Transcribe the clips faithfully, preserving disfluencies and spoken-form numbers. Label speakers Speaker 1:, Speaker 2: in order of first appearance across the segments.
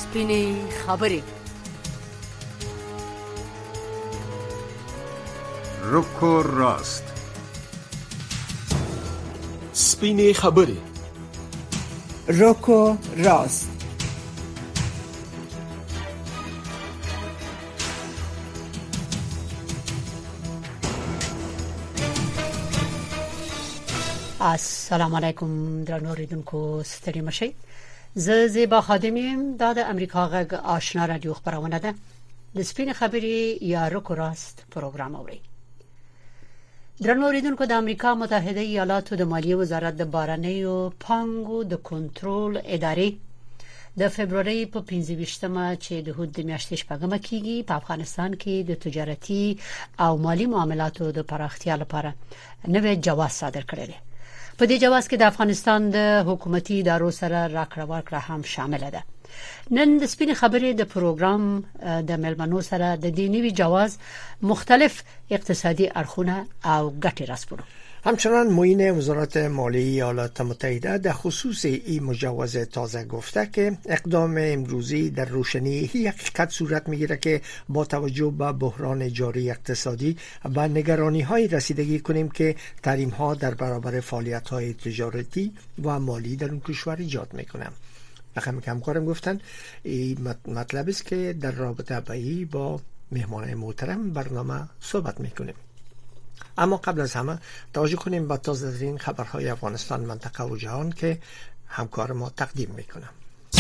Speaker 1: سپینې خبرې.
Speaker 2: رکو راست.
Speaker 3: سپینې خبرې.
Speaker 4: رکو راست.
Speaker 1: السلام علیکم درنو اوریدونکو، ستړي مشئ. زه زیبا خادم یم. دا د امریکا غږ آشنا رادیو خبرونه ده. د سپینې خبرې یا رکو راست پروګرام اوري. درنو اوریدونکو، د امریکا متحده ایالاتو د مالیې وزارت د بهرنیو پانګو د کنټرول ادارې د فبرवरी په پنځه ویشتمه چې د هود د میاشتې شپږمه کېږي په افغانستان کې د تجارتي او مالی معاملاتو د پراختیا لپاره نوې جواز صادر کړی دی. په دې جواز کې د افغانستان د حکومتي ادارو سره راکړه ورکړه هم شامل ده. نن د سپینې خبرې د پروګرام د ملمنو سره د دې نوي جواز مختلف اقتصادي اړخونه او ګټې راسپړو.
Speaker 5: همچنان معین وزارت مالیه ایالات متحده در خصوص این مجوز تازه گفته که اقدام امروزی در روشنی این حقیقت صورت میگیره که با توجه به بحران جاری اقتصادی و نگرانی های رسیدگی کنیم که تحریم ها در برابر فعالیت های تجارتی و مالی در اون کشور ایجاد میکنن. بخیم که همکارم گفتن این مطلب است که در رابطه به با مهمان محترم برنامه صحبت میکنیم. اما قبل از همه توجه کنیم به تازه ترین خبرهای افغانستان، منطقه و جهان که همکار ما تقدیم میکنم.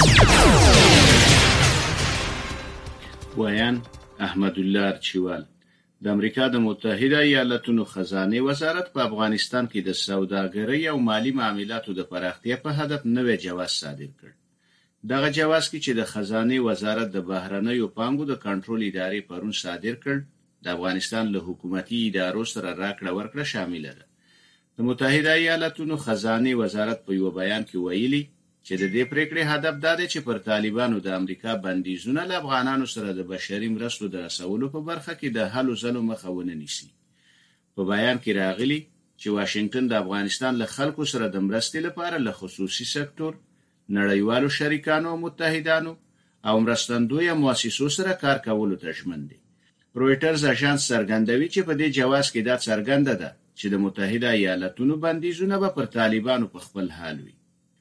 Speaker 6: ویان احمدالله ارچیوال. د امریکا د متحده ایالاتونو خزانه وزارت په افغانستان کې د سوداګرۍ او مالی معاملاتو د پراختیا په هدف نوې جواز صادر کړ. دغه جواز کې چې د خزانه وزارت د بهرنیو پانګو د کنټرول ادارې پرون صادر کړ، د افغانستان له حکومتي ادارو سره راکړه ورکړه شامل ده. د متحده ایالاتونو خزانه وزارت په یو بیان کې ویلي چې د دې پریکړې هدف دا دی چې پر طالبانو د امریکا بندیزونه له افغانانو سره د بشري مرستو د رسولو په برخه کې د حل ځلو مخه ونه نیسي. په بیان کې راغلي چې واشنگټن د افغانستان له خلکو سره د مرستې لپاره له خصوصي سکتور، نړیوالو شریکانو او متحدانو او مرستندویه مؤسسو سره کار کولو ته ژمن دی. رویټرز اژانس څرګندوي چې په دې جواز کې دا څرګنده ده چې د متحده ایالاتونو بندیزونه به پر طالبانو په خپل حال وي.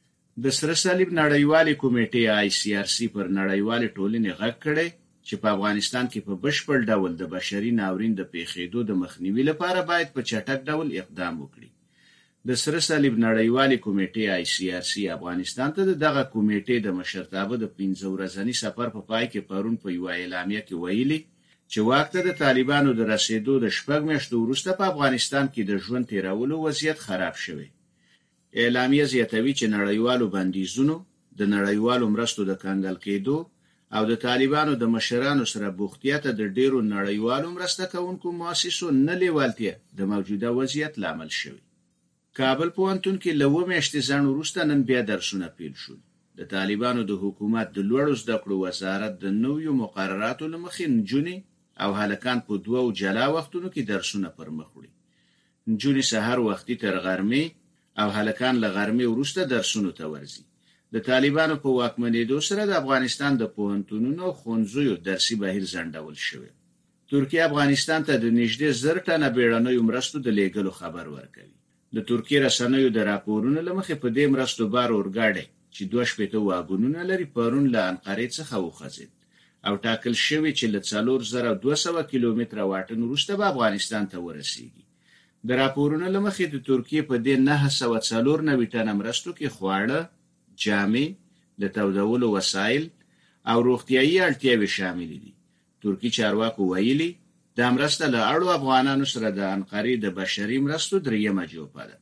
Speaker 6: د سره صلیب نړیوالې کمیټې آی سی آر سی پر نړیوالې ټولنې غږ کړی چې په افغانستان کې په بشپړ ډول د بشري ناورین د پیښېدو د مخنیوي لپاره باید په چټک ډول اقدام وکړي. د سره صلیب نړیوالې کمیټې آی سی آر سی افغانستان ته دغه کمیټې د مشرتابه د پنځه ورځني سفر په پای کې پرون په یو اعلامیه کې ویلي چې وخت د طالبانو د رسیدو د شپږ میاشتو وروسته په افغانستان کې د ژوند تیرولو وضعیت خراب شوی. اعلامیه زیاتوي چې نړیوالو بندیزونو، د نړیوالو مرستو د کنګل کېدو او د طالبانو د مشرانو سره بوختیا ته د ډیرو نړیوالو مرسته کوونکو مؤسسو نه لیوالتیا د موجوده وضعیت لامل شوی. کابل پوهنتون کې له اوه میاشتې ځنډ وروسته نن بیا درسونه پیل شول. د طالبانو د حکومت د لوړو زده کړو وزارت د نویو مقرراتو له مخې نجونې او هلکان په دوه جلا وختونو کې درسونه پر مخ وړي. نجونې سحر وختي تر غرمې او هلکان له غرمې وروسته درسونو ته ورځي. د طالبانو په واکمنېدو سره د افغانستان د پوهنتونونو او ښوونځیو درسي بهیر ځنډول شوی. ترکیه افغانستان ته د نږدې زر ټنه بیړنیو مرستو د لیږلو خبر ورکوي. د ترکیه رسنیو د راپورونو له مخې په دې مرستو بار اورګاډی چې دوه شپېته واګونونه لري پرون له انقرې څخه وخوځېد او ټاکل شوی چې له څلور زره دوه سوه کیلومتره واټن وروسته به افغانستان ته ورسیږي. د راپورونو له مخې د ترکیه په دې نهه سوه څلور نوي ټنه مرستو کې خواړه، جامې، د تودولو وسایل او روغتیایي اړتیاوې شاملې دي. ترکي چارواکو ویلي دا مرسته له اړو افغانانو سره د انقرې د بشري مرستو دریمه جوپه ده.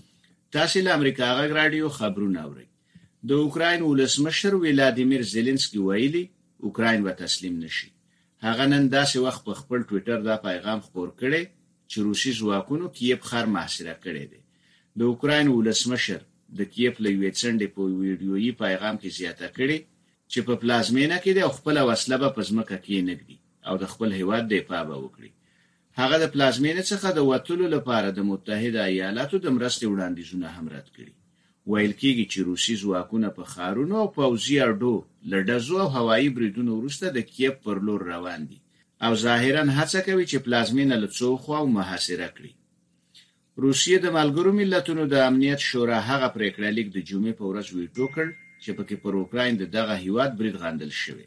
Speaker 6: تاسې له امریکا غږ راډیو خبرونه اورئ. د اوکراین ولسمشر ولادیمیر زيلنسکي ویلي اوکراین به تسلیم نشي. هغه نن داسې وخت په خپل ټوئیټر دا پیغام خپور کړی چې روسي ځواکونو کیف ښار محاصره کړی دی. د اوکراین ولسمشر د کیف له یوې څنډې په ویډیویي پیغام کې زیاته کړې چې په پلازمینه کې د خپل وسله به په ځمکه کې نږدي او د خپل هیواد دفاع به وکړي. هغه د پلازمینه څخه د وټلو لپاره د متحده ایالاتو د مرستې وړاندیزونه هم رد کړي. ویل کېږي چې روسي ځواکونه په ښارونو او پوځي اډو له ډزو او هوایي بریدونو وروسته د کیف پر لور روان دي او ظاهراً هڅه کوي چې پلازمینه له څو خواو محاصره کړي. روسیې د ملګرو ملتونو د امنیت شورا هغه پریکړه لیک د جمعې په ورځ ویټو کړ چې پکې پر اوکراین د دغه هیواد برید غندل شوی.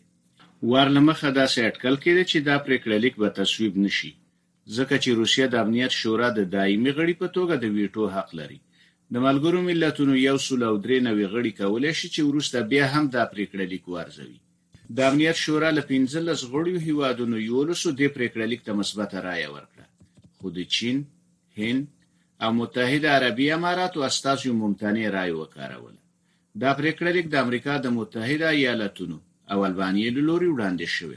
Speaker 6: ورلمخه داسې اټکل کېده چې دا پریکړه لیک به تصویب نشي ځکه چې روسیه د امنیت شورا د دایمي غړي په توګه د ویټو حق لري. د ملګرو ملتونو یو سل او درې نوي غړي کولی شي چې وروسته بیا هم دا پریکړه لیک وارزوي. د امنیت شورا له پنځلس غړیو هیوادونو یولسو دې پریکړه لیک ته مثبته رایه ورکړه، خو د چین، هند او متحده عربي اماراتو استازو ممتنع رایه وکاروله. دا پریکړه لیک د امریکا د متحده ایالاتونو او البانیې له لوري وړاندې شوی.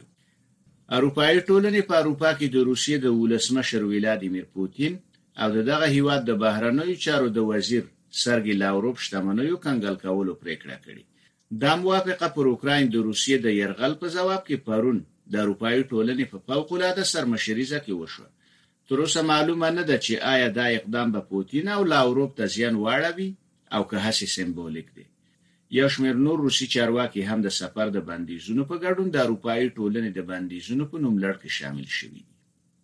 Speaker 6: اروپایي ټولنې په اروپا کې د روسیې د ولسمشر ولادیمیر پوتین او دغه هیواد د بهرنیو چارو د وزیر سرګی لاوروف شتمنیو کنګل کولو پریکړه کړې. دا موافقه پر اوکراین د روسیې د یرغل په جواب کې پرون د اروپایي ټولنې په فوق العاده سرمشریزه کې وشو. تر اوسه معلومه نه ده چې آیا دا اقدام به پوتین او لاوروف ته زیان واړوي او که هسې سمبولیک دی. یو شمېر نور روسي چارواکي هم د سفر د بندیزونو په ګډون د اروپایي ټولنې د بندیزونو په نوملړ کې شامل شوي دي.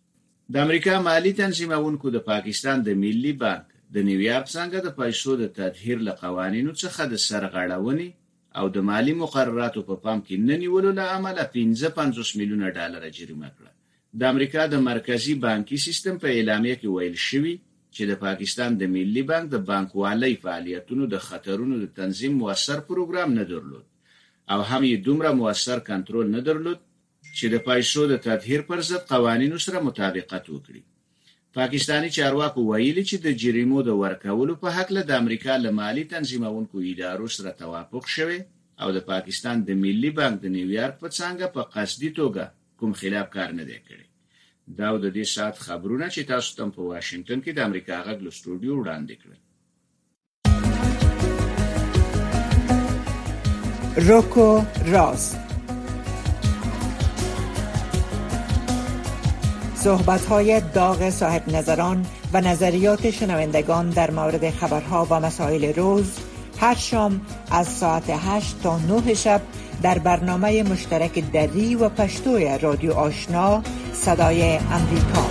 Speaker 6: د امریکا مالی تنظیمونکو د پاکستان د ملي بانک د نیویارک څنګه د پیسو د تطهیر له قوانینو څخه د سرغړونې او د مالی مقرراتو په پام کې نه نیولو له امله پنځه پنځوس میلیونه ډالر جریمه کړه. د امریکا د مرکزی بانکي سیستم په اعلامیه کې ویل شوی چې د پاکستان د ملي بانک د بانکوالۍ فعالیتونو د خطرونو د تنظیم موثر پروګرام نه درلود او هم یې دومره موثر کنټرول نه درلود چې د پیسو د تطهیر پر ضد قوانینو سره مطابقت وکړي. پاکستانی چارواکو ویلي چې د جریمو د ورکولو په حق له د امریکا له مالی تنظیمونکو ادارو سره توافق شوی او د پاکستان د ملي بانک د نیویارک په څنګه په قصدي توګه کوم خلاف کار نه دی کړی. دا د دې سات خبرونه چې تاسو ته په واشنگټن کې د امریکا غږ له سټوډیو وړاندې کړل.
Speaker 4: روکو راست، صحبت‌های داغ صاحب نظران و نظریات شنوندگان در مورد خبرها و مسائل روز هر شام از ساعت هشت تا نه شب در برنامه مشترک دری و پشتوی رادیو آشنا صدای امریکا.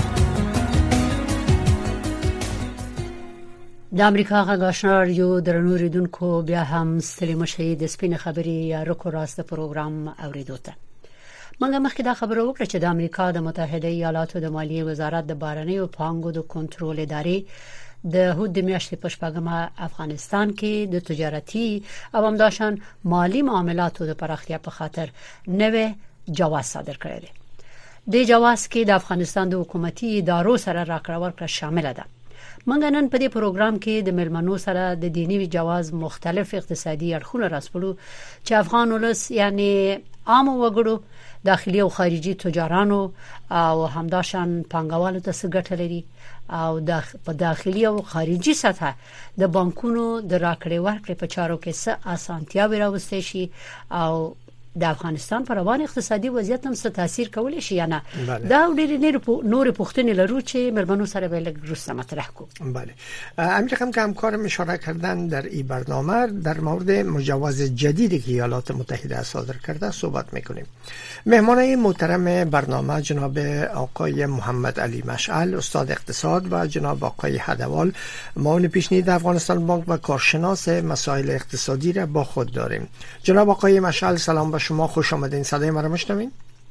Speaker 1: د امریکا غږ آشنا رادیو درنو ریدونکو بیا هم ستړي مشي د سپین خبري یا روکو راست پروګرام اوریدو ته. منګه مخکې دا خبره وکړه چې د امریکا د متحده ایالاتو د مالیې وزارت د بهرنیو پانګو د کنټرول ادارې د هود د میاشتې په شپږمه افغانستان کې د تجارتي او همداشان مالی معاملاتو د پراختیا په خاطر نوې جواز صادر کړی دی. د جواز کې د افغانستان د حکومتي ادارو سره راکړه ورکړه شامل ده. منګه نن په دې پروګرام کې د ملمنو سره د دینی جواز مختلف اقتصادي اړخونه راسپړو چې افغان ولس یعنی عام وګړو، داخلي او خارجي تجارانو او همداشان پانګوالو ته څه ګټه لري او د په داخلي او خارجي سطح د بانکونو د راکړې ورکړې په چارو کې څه اسانتیاوې راوستي شي او د افغانستان پر روان اقتصادي وضعیت هم څه تاثیر کولی شي یا نه. دا ډېر نور پوښتنې لرو چې ملمنو سره به لږ وروسته مطرح کوو.
Speaker 5: بله، امیر خانم که همکارم اشاره کردن در این برنامه در مورد مجوز جدیدی که ایالات متحده صادر کرده صحبت میکنیم. مهمان محترم برنامه جناب آقای محمد علی مشعل استاد اقتصاد و جناب آقای هدوال معاون پیشنهاد افغانستان بانک و کارشناس مسائل اقتصادی را با خود داریم. جناب آقای مشعل سلام با شما، خوش آمدین. صدای ما را میشنوین؟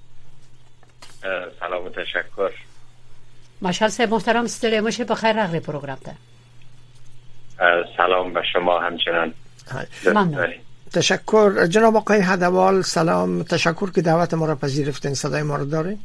Speaker 7: سلام و تشکر.
Speaker 1: مشعل صاحب محترم ستړي مشه په خیر راغلی پروګرام ته.
Speaker 7: سلام به شما همچنان.
Speaker 1: ممنون.
Speaker 5: تشکر. جناب آقای هدوال سلام، تشکر که دعوت ما را پذیرفتین. صدای ما را دارین؟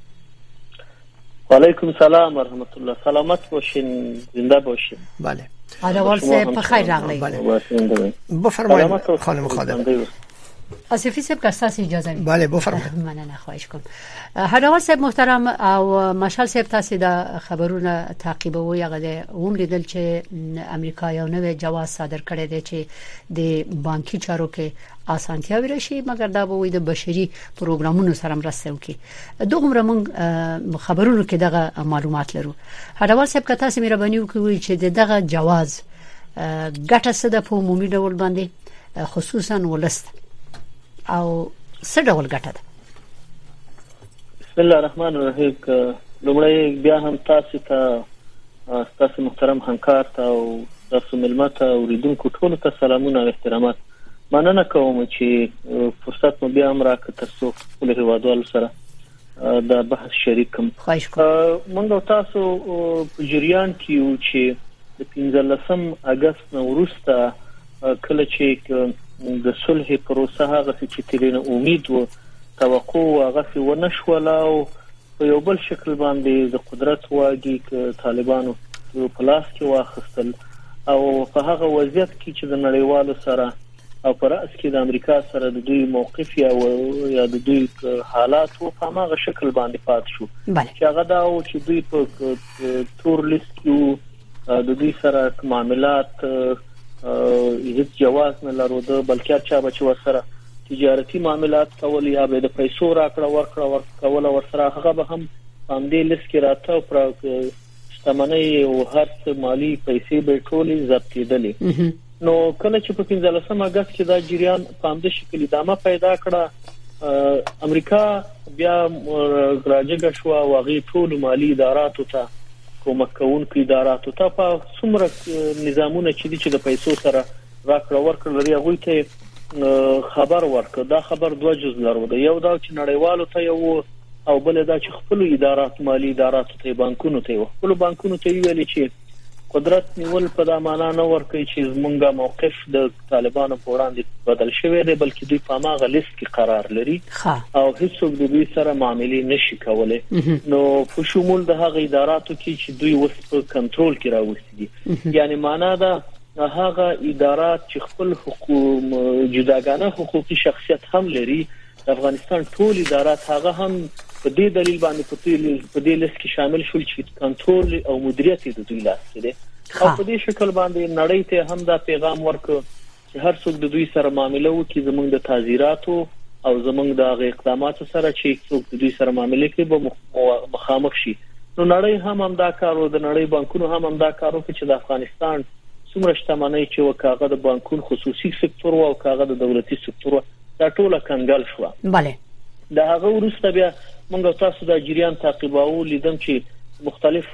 Speaker 8: و علیکم سلام و رحمت الله. سلامت باشین، زنده باشین.
Speaker 5: بله.
Speaker 1: هدوال صاحب په خیر راغلی.
Speaker 5: بله. بفرمایید خانم خادم.
Speaker 1: آصفی صاحب که تاسو اجازه می
Speaker 5: بله بفرمایید.
Speaker 1: مننه، خواهش کوم. هدوال صاحب محترم او مشعل صاحب تاسو د خبرونه تعقیبوي هغه د عمر لیدل چې امریکا یو نوې جواز صادر کړی دی چې د بانکي چارو کې اسانتیاوې راشي، مګر دا به وي د بشري پروګرامونو سره مرسته وکړي. دومره موږ خبرونو کې دغه معلومات لرو. هدوال صاحب که تاسو مهرباني وکړئ چې دغه جواز ګټه څه د په عمومي ډول باندې خصوصا ولست او څه ډول ګټه ده؟
Speaker 8: بسم الله الرحمن الرحیم. لومړی بیا هم تاسو ته تاسو محترم همکار ته او تاسو ملمت اوریدونکو ټول ته سلامونه او احترامات. مننه کوم چې فرصت مو بیا هم راکړ ترڅو خپل هیوادوالو سره دا بحث شریک کوم.
Speaker 1: خواهش کوم.
Speaker 8: موږ تاسو په جریان کې یو چې د پنځلسم اگست نو وروسته کله چې د صلح پروسه هغه چې ترېنه امید و توقع هغه ونه شول او په یو بل شکل باندې د قدرت واګي ک طالبانو په لاس کې واخیستل او په هغه وضعیت کې چې د نړیوالو سره او پر اس کې د امریکا سره د دوی موقف یا یا د دوی حالات په هغه شکل باندې پات شو چې هغه دا او چې دوی په تور لیست کې د دوی سره معاملات هیڅ جواز نه لرلو بلکې چا بچ ورسره تجارتي معاملات کول یا به د پیسو راکړه ورکړه ورکول ورسره هغه به هم هم دې لیست کې راته پر شتمنۍ او هر څه مالی پیسې به ټولې ضبط کېدلې. نو کله چې په پنځلسم اگست کې دا جریان په همدې شکل ادامه پیدا کړه امریکا بیا راجګه شو او هغه ټول مالی اداراتو ته کومک کوونکو اداراتو ته په څومره نظامونه چې د پیسو سره راکړه ورکړه لري هغه ته خبر ورکړه. دا خبر دوه جز لرو. یو دا چې نړیوالو ته یو او بل دا چې خپل ادارات مالی ادارات ته بانکونو ته خپل بانکونو ته ویل چې قدرت نیول په دا معنا نه ورکړي چې زمونږه موقف د طالبانو په وړاندې بدل شوی دی بلکې دوی په ماغه لیست کې قرار لري او هیڅوک د دوی سره معاملې نشي کولای. نو په شمول د هغه اداراتو کې چې دوی وس په کنټرول کې راوستي دي یعنی معنا دا هغه ادارات چې خپل حقوق جداګانه حقوقي شخصیت هم لري د افغانستان ټول ادارات هغه هم په دې دلیل باندې په دې لیست کې شامل شول چې کنټرول او مدیریت د دوی لاس کې دی او په دې شکل باندې نړۍ ته هم دا پیغام ورکړ چې هر څوک د دوی سره معامله وکړي زموږ د تعزیراتو او زموږ د اقداماتو سره چې څوک د دوی سره معامله کوي به مخامخ شي. نو نړۍ هم هم دا کار او د نړۍ بانکونو هم هم دا کار وکړي چې د افغانستان څومره شتمنۍ چې وکاغه د بانکونو خصوصي سکتور او کاغه د دولتي سکتور دا ټوله کنګل شو.
Speaker 1: bale
Speaker 8: دا هغه وروسته بیا موږ تاسو د جریان تعقیباو لیدم چې مختلف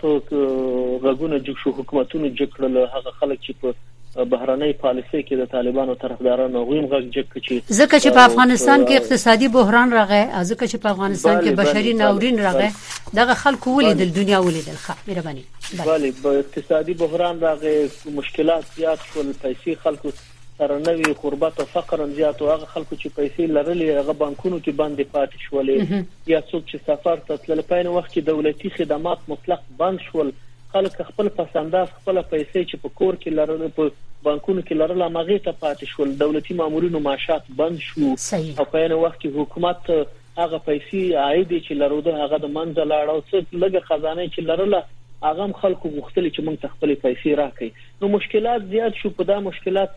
Speaker 8: غږونه جوړ شو حکومتونو جکړل هغه خلک چې په بهرنۍ پالیسۍ کې د طالبانو طرفدارانو غویم غږ جک چې
Speaker 1: ځکه چې په افغانستان کې اقتصادي بحران راغی ځکه چې په افغانستان کې بشري ناورین راغی دغه خلکو ولیدل دنیا ولیدل ښه مهرباني
Speaker 8: bale په اقتصادي بحران راغی مشکلات زیات شول پیسې خلکو سره نوې غربت او فقر زیات او هغه خلکو چې پیسې لرلې هغه بانکونو کې باندې پاتې شولې یا څوک چې سفر ته تلل په نو وخت کې دولتي خدمات مطلق بند شول خلک خپل پسنداز خپل پیسې چې په کور کې لرل په بانکونو کې لرل هغه ته پاتې شول دولتي مامورینو معاشات بند شو او په نو وخت کې حکومت هغه پیسې عاید چې لرود هغه د منځ لاړ او څه لږه خزانه چې لرله هغه خلکو غوښتل چې موږ خپل پیسې راکړي. نو مشکلات زیات شو په دا مشکلات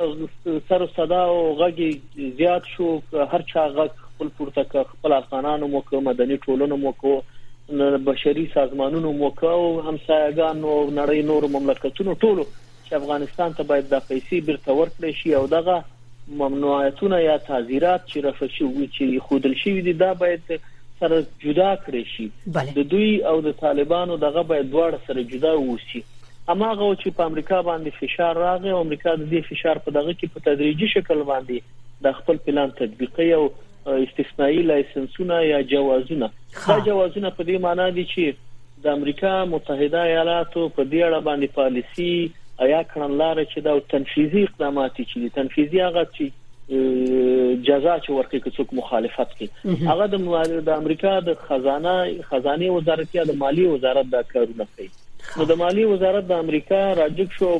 Speaker 8: سر صدا او غږی زیات شو هر چا غږ خپل پورته خپل افغانانو مو کوم مدني ټولنو مو کو بشري سازمانونو مو کو همسایګان او نړۍ نور مملکتونو ټولو چې افغانستان ته باید د پیسې بیرته ورکړي شي او دغه ممنوعاتونه یا تعزیرات چې رفع شوي چې خودل شي دي دا باید سره جدا کړي شي د دوی او د طالبانو دغه باید دواړه سره جدا ووسی. اماغه چې په امریکا باندې فشار راغی او امریکا د دې فشار په دغه کې په تدریجي شکل باندې د خپل پلان تطبیقي او استثنایی لایسنسونه یا جوازونه دا جوازونه په دې معنی دي چې د امریکا متحده ایالاتو په دې اړه باندې پالیسی یا کړنلاره چې دا تنفیذي اقدامات چې تنفیذي هغه چې جزا چې ورکړي که څوک مخالفت کوي هغه د امریکا د خزانه خزانه وزارت یا د مالی وزارت دا کارونه کوي. نو د مالی وزارت د امریکا راجګ شو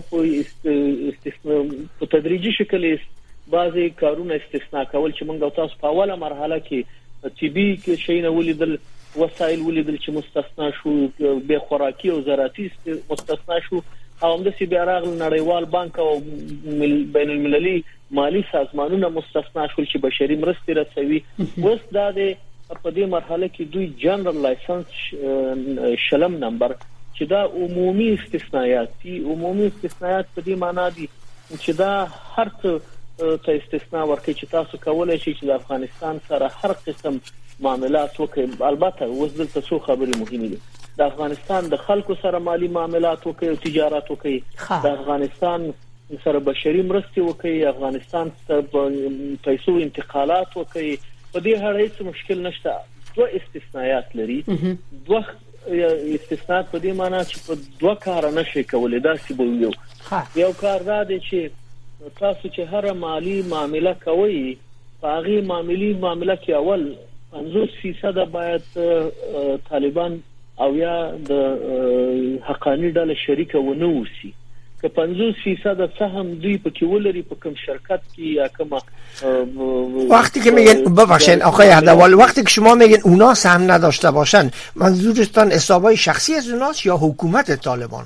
Speaker 8: په په تدریجي شکل بعضي کارونه استثناء کول چې موږ تاسو په اوله مرحله کې طبي کې شي نه ولیدل وسایل ولیدل چې مستثنا شو به خوراکي او زراعتي مستثنا شو او هم د سی بي ار نړیوال بانک او بین المللي مالی سازمانونه مستثنا شول چې بشري مرستې رسوي. اوس دا د په دې مرحله کې دوی جنرال لایسنس شلم نمبر چې دا عمومي استثناءات دي. عمومي استثناءات په دې معنی دي چې دا هر څه ته استثناء ورکړي چې تاسو کولای شئ چې د افغانستان سره هر قسم معاملات وکړئ. البته اوس دلته څو خبرې مهمې دي. د افغانستان د خلکو سره مالی معاملات وکړئ او تجارت وکړئ. د افغانستان سره بشري مرستې وکړي. افغانستان سره پیسو انتقالات وکړي. په دې اړه هیڅ مشکل نشته. دوه استثناءات لري. دوه استثناءات په دې معنی چې په دوه کار نشي کولای. دا سی به یو یو کار دا دی چې تاسو چې هر مالی معامله کوي هغه معاملې معامله کې اول پنځوس فیصد باید طالبان او یا د حقانی ډله شریک ونه وسی. که پنځوس فیصد سهم دوی په کې ولري په کوم شرکت کې یا کوم
Speaker 5: وقتی که میگن ببخشید آقای اهدوال، وقتی که شما میگن اونا سهم نداشته باشن منظورتان حسابای شخصی از اوناست یا حکومت طالبان؟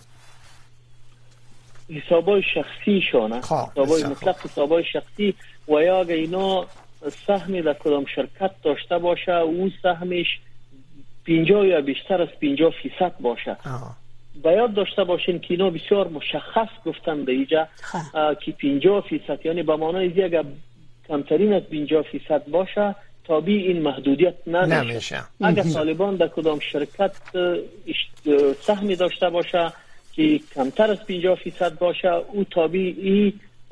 Speaker 8: حسابای شخصی شونه. حسابای مطلق حسابای شخصی و یا اگه اینا سهمی در کدام شرکت داشته باشه او سهمش پنجاه یا بیشتر از پنجاه فیصد باشه. باید داشته باشین که اینا بسیار مشخص گفتن به اینجا که پنجاه فیصد، یعنی به معنای اینکه اگر کمترین از پنجاه فیصد باشه تابع این محدودیت نمیشه. اگر طالبان در کدام شرکت سهمی داشته باشه که کمتر از پنجاه فیصد باشه او تابع ای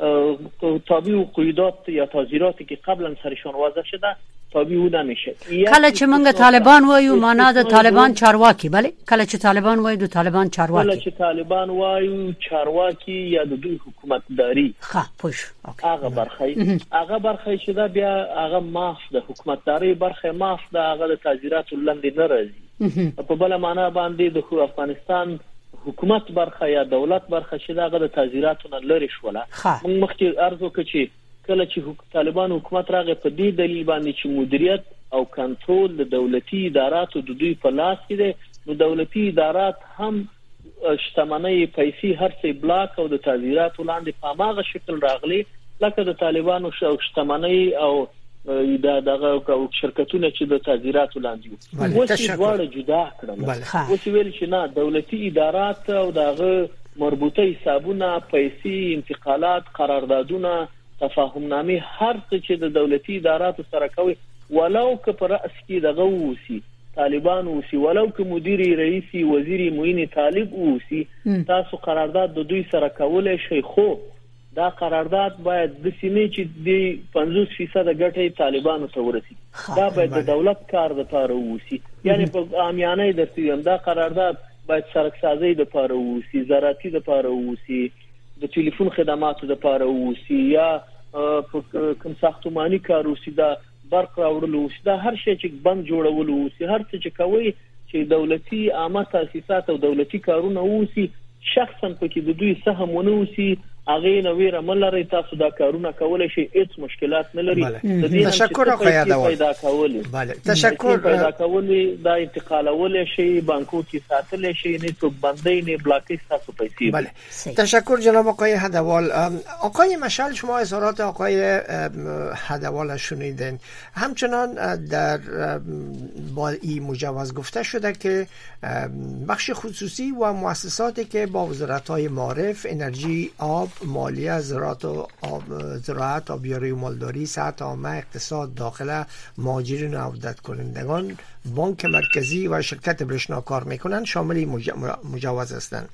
Speaker 8: تابع و قیودات یا تعزیراتی که قبلا سرشان وضع شده تابع او نمیشه.
Speaker 1: کله چې موږ طالبان وایو معنا د طالبان چارواکي، بله کله چې طالبان وایو د طالبان چارواکي،
Speaker 8: کله چې طالبان وایو چارواکي یا د دوی حکومتداري
Speaker 1: ښه پوښ
Speaker 8: هغه برخه هغه برخه چې دا بیا هغه معاف د حکومتداري برخه معاف د هغه د تعزیراتو لاندې نه راځي. په بل معنا باندې د افغانستان حکومت برخه یا دولت برخه چې دغه د تعزیراتو نه لري شوله. موږ مخکې عرض وکړو چې کله چې طالبان حکومت راغی په دې دلیل باندې چې مدیریت او کنټرول د دولتي اداراتو د دوی په لاس کې دي، نو دولتي ادارات هم شتمنۍ پیسې هر څه بلاک او د تعزیراتو لاندې په ماغه شکل راغلي لکه د طالبانو شتمنۍ او دا دغه شرکتونه چې د تعزیراتو لاندې وو. اوس دواړه جدا کړل. اوس ویل چې نه دولتي ادارات او دغه مربوطه حسابونه پیسې انتقالات قراردادونه تفاهمنامې هر څه چې د دولتي اداراتو سره کوي ولو که پر رأس کې دغه وسی طالبان وسی ولو که مدیر رئیس وزیر معین طالب وسی تاسو قرارداد د دوی سره کولای شئ، خو دا قرارداد باید د سیمې چې د پنځوس فیصد ګټې طالبانو ته ورسي. دا باید د دولت کار د پاره وسی، یعنی په عامیانه درته دا قرارداد باید سرکسازي د پاره وسی، زراعتي د پاره وسی، د ټلیفون خدماتو د پاره وسی یا کوم ساختماني کار وسی، دا برق راوړل وسی، دا هر شی چې بند جوړول وسی، هر څه چې کوي چې دولتي عامه تاسیسات او دولتي کارونه وسی شخصا پکې د دوی سهم ونه وسی هغه نو ویره ملره تاسو دا کارونه کولای شي، هیڅ مشکلات نه لري.
Speaker 5: د دې تشکر خو یادول
Speaker 8: پیدا کول.
Speaker 5: بله تشکر
Speaker 8: پیدا کول دا انتقالول شي بانکو کې ساتل شي نه څوک باندې نه بلاکي تاسو پیسې.
Speaker 5: بله تشکر جناب آقای هدوال. آقای مشعل شما اظهارات آقای هدوال شنیدین. همچنان در با این مجوز گفته شده که بخش خصوصی و مؤسساتی که با وزارت‌های معارف، انرژی، آب، مالیه، زراعت و آب، زراعت، آبیاری و مالداری، صحت عامه، اقتصاد، داخله، مهاجرین و عودت کنندگان، بانک مرکزی و شرکت برشنا کار میکنن شامل مجوز هستند.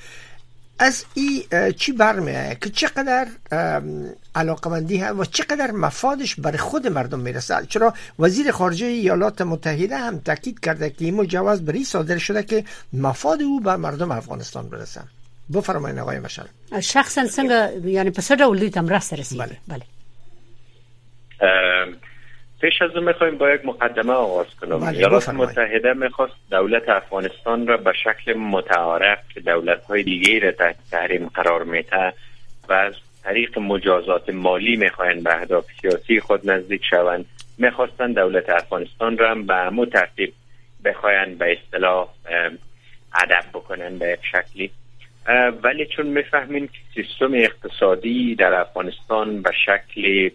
Speaker 5: از این چی برمیآید که چقدر علاقمندی هم و چقدر مفادش برای خود مردم میرسه؟ چرا وزیر خارجه ایالات متحده هم تاکید کرده که این مجوز برای صادر شده که مفاد او بر مردم افغانستان برسه. بفرمایید آقای مشعل.
Speaker 1: شخصا څنګه یعنی په څه ډول دوی ته مرسته رسیږي؟
Speaker 5: بله
Speaker 1: بله.
Speaker 7: پیش از اون میخوایم با یک مقدمه آغاز کنم. ایالات متحده میخواست دولت افغانستان را به شکل متعارف که دولت‌های دیگه را تحت تحریم قرار میده و از طریق مجازات مالی میخواین به اهداف سیاسی خود نزدیک شوند، میخواستن دولت افغانستان را به همو ترتیب بخواین به اصطلاح ادب بکنن به یک شکلی، ولی چون میفهمین که سیستم اقتصادی در افغانستان به شکل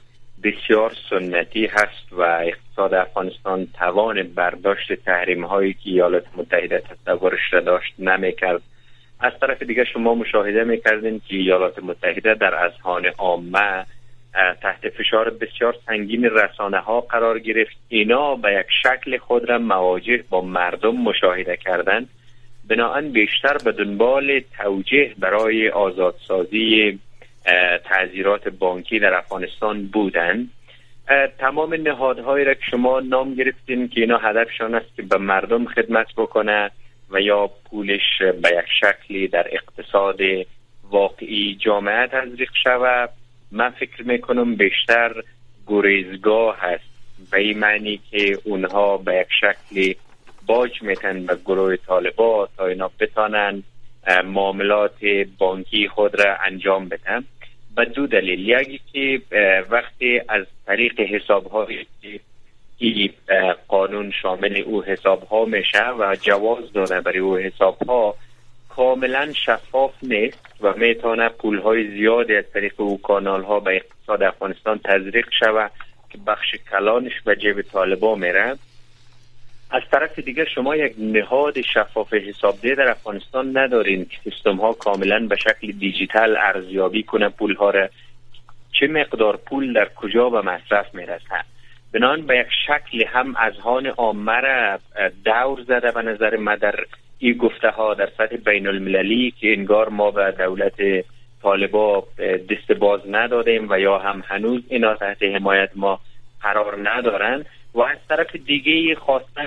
Speaker 7: بسیار سنتی هست و اقتصاد افغانستان توان برداشت تحریم هایی که ایالات متحده تصورش را داشت نمیکرد. از طرف دیگه شما مشاهده میکردین که ایالات متحده در اذهان عامه تحت فشار بسیار سنگین رسانه ها قرار گرفت. اینا به یک شکل خود را مواجه با مردم مشاهده کردند، بنابراین بیشتر به دنبال توجیه برای آزادسازی تعزیرات بانکی در افغانستان بودند. تمام نهادهایی را که شما نام گرفتین که اینا هدفشان است که به مردم خدمت بکنه و یا پولش به یک شکلی در اقتصاد واقعی جامعه تزریق شود، من فکر میکنم بیشتر گریزگاه هست، به این معنی که اونها به یک شکلی باج میتن به گروه طالبان تا اینا بتانن معاملات بانکی خود را انجام بدن. به دو دلیل، یکی که وقتی از طریق حساب‌های که قانون شامل او حساب‌ها میشه و جواز داده برای او حساب‌ها کاملا شفاف نیست و میتونه پول‌های زیادی از طریق او کانال‌ها به اقتصاد افغانستان تزریق شود که بخش کلانش به جیب طالبان میره. از طرف دیگه شما یک نهاد شفاف حسابدهی در افغانستان ندارین که سیستم ها کاملا به شکل دیجیتال ارزیابی کنه پول ها را، چه مقدار پول در کجا به مصرف میرسه. بنابراین به یک شکل هم اذهان عامه را دور زده به نظر ما در این گفته ها در سطح بین المللی که انگار ما به دولت طالبان دست باز ندادیم و یا هم هنوز اینا تحت حمایت ما قرار ندارن. و از طرف دیگه خواستن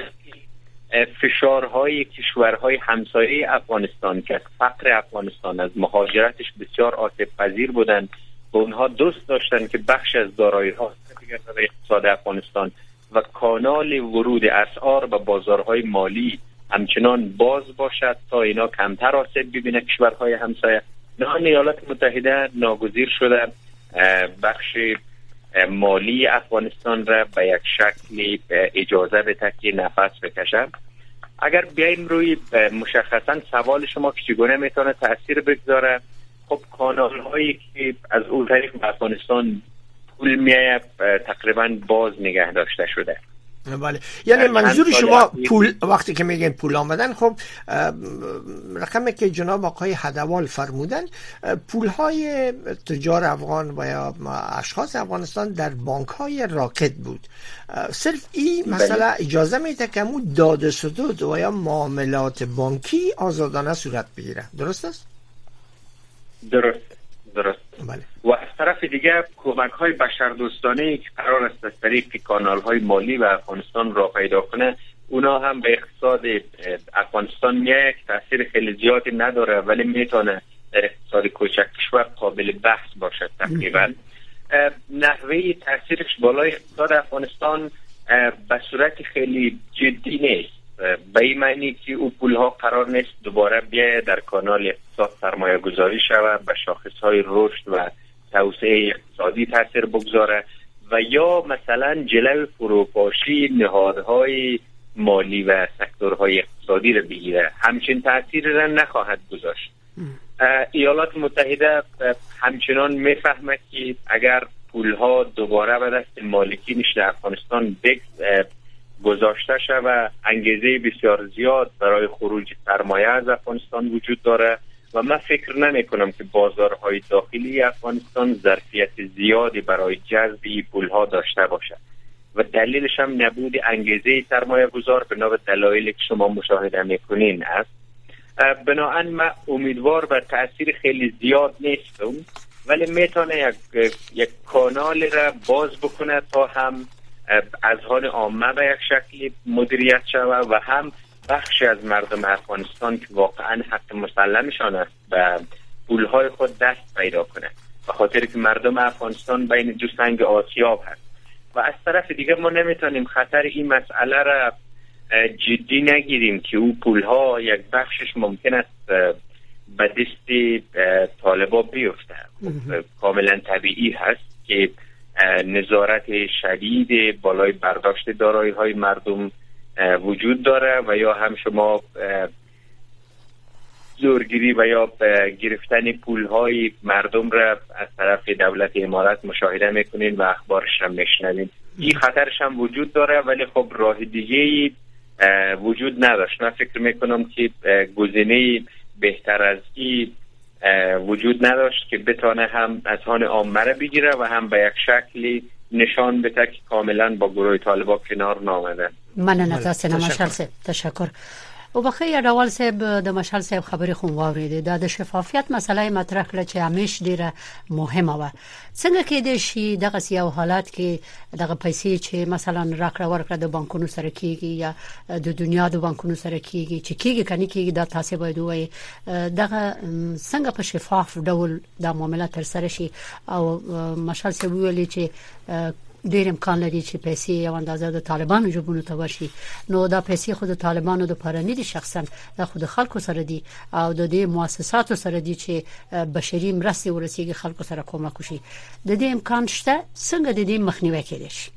Speaker 7: فشارهای کشورهای همسایه افغانستان که از فقر افغانستان از مهاجرتش بسیار آسیب پذیر بودن و اونها دوست داشتن که بخش از دارایی‌ها در اقتصاد افغانستان و کانال ورود اسعار به بازارهای مالی همچنان باز باشد تا اینا کمتر آسیب ببینه کشورهای همسایه. نه، ایالات متحده ناگزیر شده بخش مالی افغانستان را به یک شکلی اجازه بده که نفس بکشه. اگر بیایم روی مشخصا سوال شما که چگونه میتونه تاثیر بگذاره، خب کانال هایی که از اون طریق به افغانستان پول میایه تقریبا باز نگه داشته شده.
Speaker 5: بله، یعنی منظور شما پول وقتی که میگن پول آمدن، خب رقمی که جناب آقای هدوال فرمودن پول های تجار افغان و یا اشخاص افغانستان در بانک های راکت بود. صرف این مسئله اجازه میده که همون داد ستود و یا معاملات بانکی آزادانه صورت بگیره، درست است؟
Speaker 7: درست درست
Speaker 5: بله.
Speaker 7: و از طرف دیگه کمک های بشردوستانه که قرار است از طریق کانال های مالی و افغانستان را پیدا کنه، اونا هم به اقتصاد افغانستان میایه که تاثیر خیلی زیادی نداره ولی میتونه در اقتصاد کوچک کشور قابل بحث باشد. تقریبا نحوه تاثیرش بالای اقتصاد افغانستان به صورت خیلی جدی نیست، به این معنی که او پولها قرار نیست دوباره بیایه در کانال اقتصاد سرمایه گذاری شود، به شاخص های رشد و توسعه اقتصادی تاثیر بگذاره و یا مثلا جلو فروپاشی نهادهای مالی و سکتورهای اقتصادی را بگیره. همچین تاثیر را نخواهد گذاشت. ایالات متحده همچنان میفهمه که اگر پولها دوباره به دست مالکینش در افغانستان گذاشته شود، انگیزه بسیار زیاد برای خروج سرمایه از افغانستان وجود داره و من فکر نمی کنم که بازارهای داخلی افغانستان ظرفیت زیادی برای جذب این پولها داشته باشه و دلیلش هم نبود انگیزه سرمایه گذار بنا دلایلی که شما مشاهده میکنین است. بنابراین من امیدوار به تأثیر خیلی زیاد نیستم، ولی میتونه یک, یک کانال را باز بکنه تا هم اذهان عامه به یک شکلی مدیریت شود و هم بخش از مردم افغانستان که واقعا حق مسلمشان است به پولهای خود دست پیدا کنه، به خاطر که مردم افغانستان بین دو سنگ آسیاب هست. و از طرف دیگه ما نمیتونیم خطر این مسئله را جدی نگیریم که او پولها یک بخشش ممکن است به دست طالبان بیفته. کاملا طبیعی هست که نظارت شدید بالای برداشت دارایی های مردم وجود داره و یا هم شما زورگیری و یا گرفتن پولهای مردم را از طرف دولت امارات مشاهده میکنین و اخبارش را میشنوین. این خطرش هم وجود داره، ولی خب راه دیگه وجود نداشت. من فکر میکنم که گزینه بهتر از این وجود نداشت که بتانه هم از آن عامه را بگیره و هم به یک شکلی نشان بده که کاملا با گروه طالبان کنار نامده.
Speaker 1: مننه تاسو نه مشال صاحب، تشکر. او بخیر اول صاحب د مشال صاحب خبرې خو واورېده د شفافیت مسله مطرح کړه چې همیش ډیره مهمه و. څنګه کې د شي دغه سیاو حالات کې دغه پیسې چې مثلا راکړه ورکړه د بانکونو سره کیږي یا د دنیا د بانکونو سره کیږي چې کیږي کني کیږي دا تاسو باید وایي دغه څنګه په شفاف ډول د معاملات تر سره شي. او مشال صاحب ویلي چې ډېر امکان لري چې پیسې یو اندازه د طالبانو جوبونو ته ورشي. نو دا پیسې خود د طالبانو د پاره نه دي شخصا، د خود خلکو سره دي او د دې مؤسساتو سره دي چې بشري مرستې ورسیږي خلکو سره کومک وشي. د دې امکان شته، څنګه د دې مخنیوي کېدای شي؟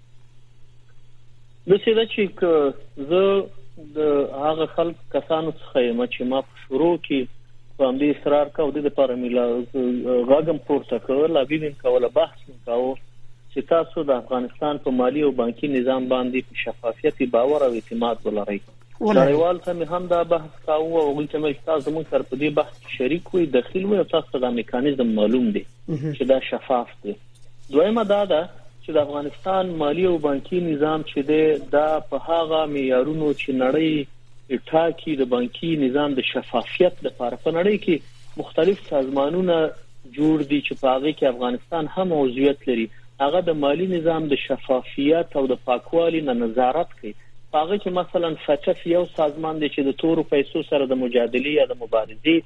Speaker 8: د څه د چې زه د هغه خلک کسانو څخه یم چې ما په شروع کې باندې اصرار کاوه د لپاره ملا غاګم پورته کول، لا بیم کوله بحث کاوه چې تاسو د افغانستان په مالی او بانکي نظام باندې په شفافیت باور او اعتماد ولرئ. نړیوال ته هم دا بحث کاوه او ولته مې تاسو موږ سره په دې بحث شریک وي، داخل وي او تاسو دا میکانیزم معلوم دي چې دا شفاف دي. دویمه دا ده چې د افغانستان مالی او بانکي نظام چې دا په هغه معیارونو چې نړۍ ټاکي د بانکي نظام د شفافیت لپاره په نړۍ کې مختلف سازمانونه جوړ دي چې په هغه کې افغانستان هم عضویت لري. هغه د مالی نظام د شفافیت او د پاکوالي نه نظارت کوي. هغه چې مثلا فتف یو سازمان دی چې د تورو پیسو سره د مجادله یا د مبارزې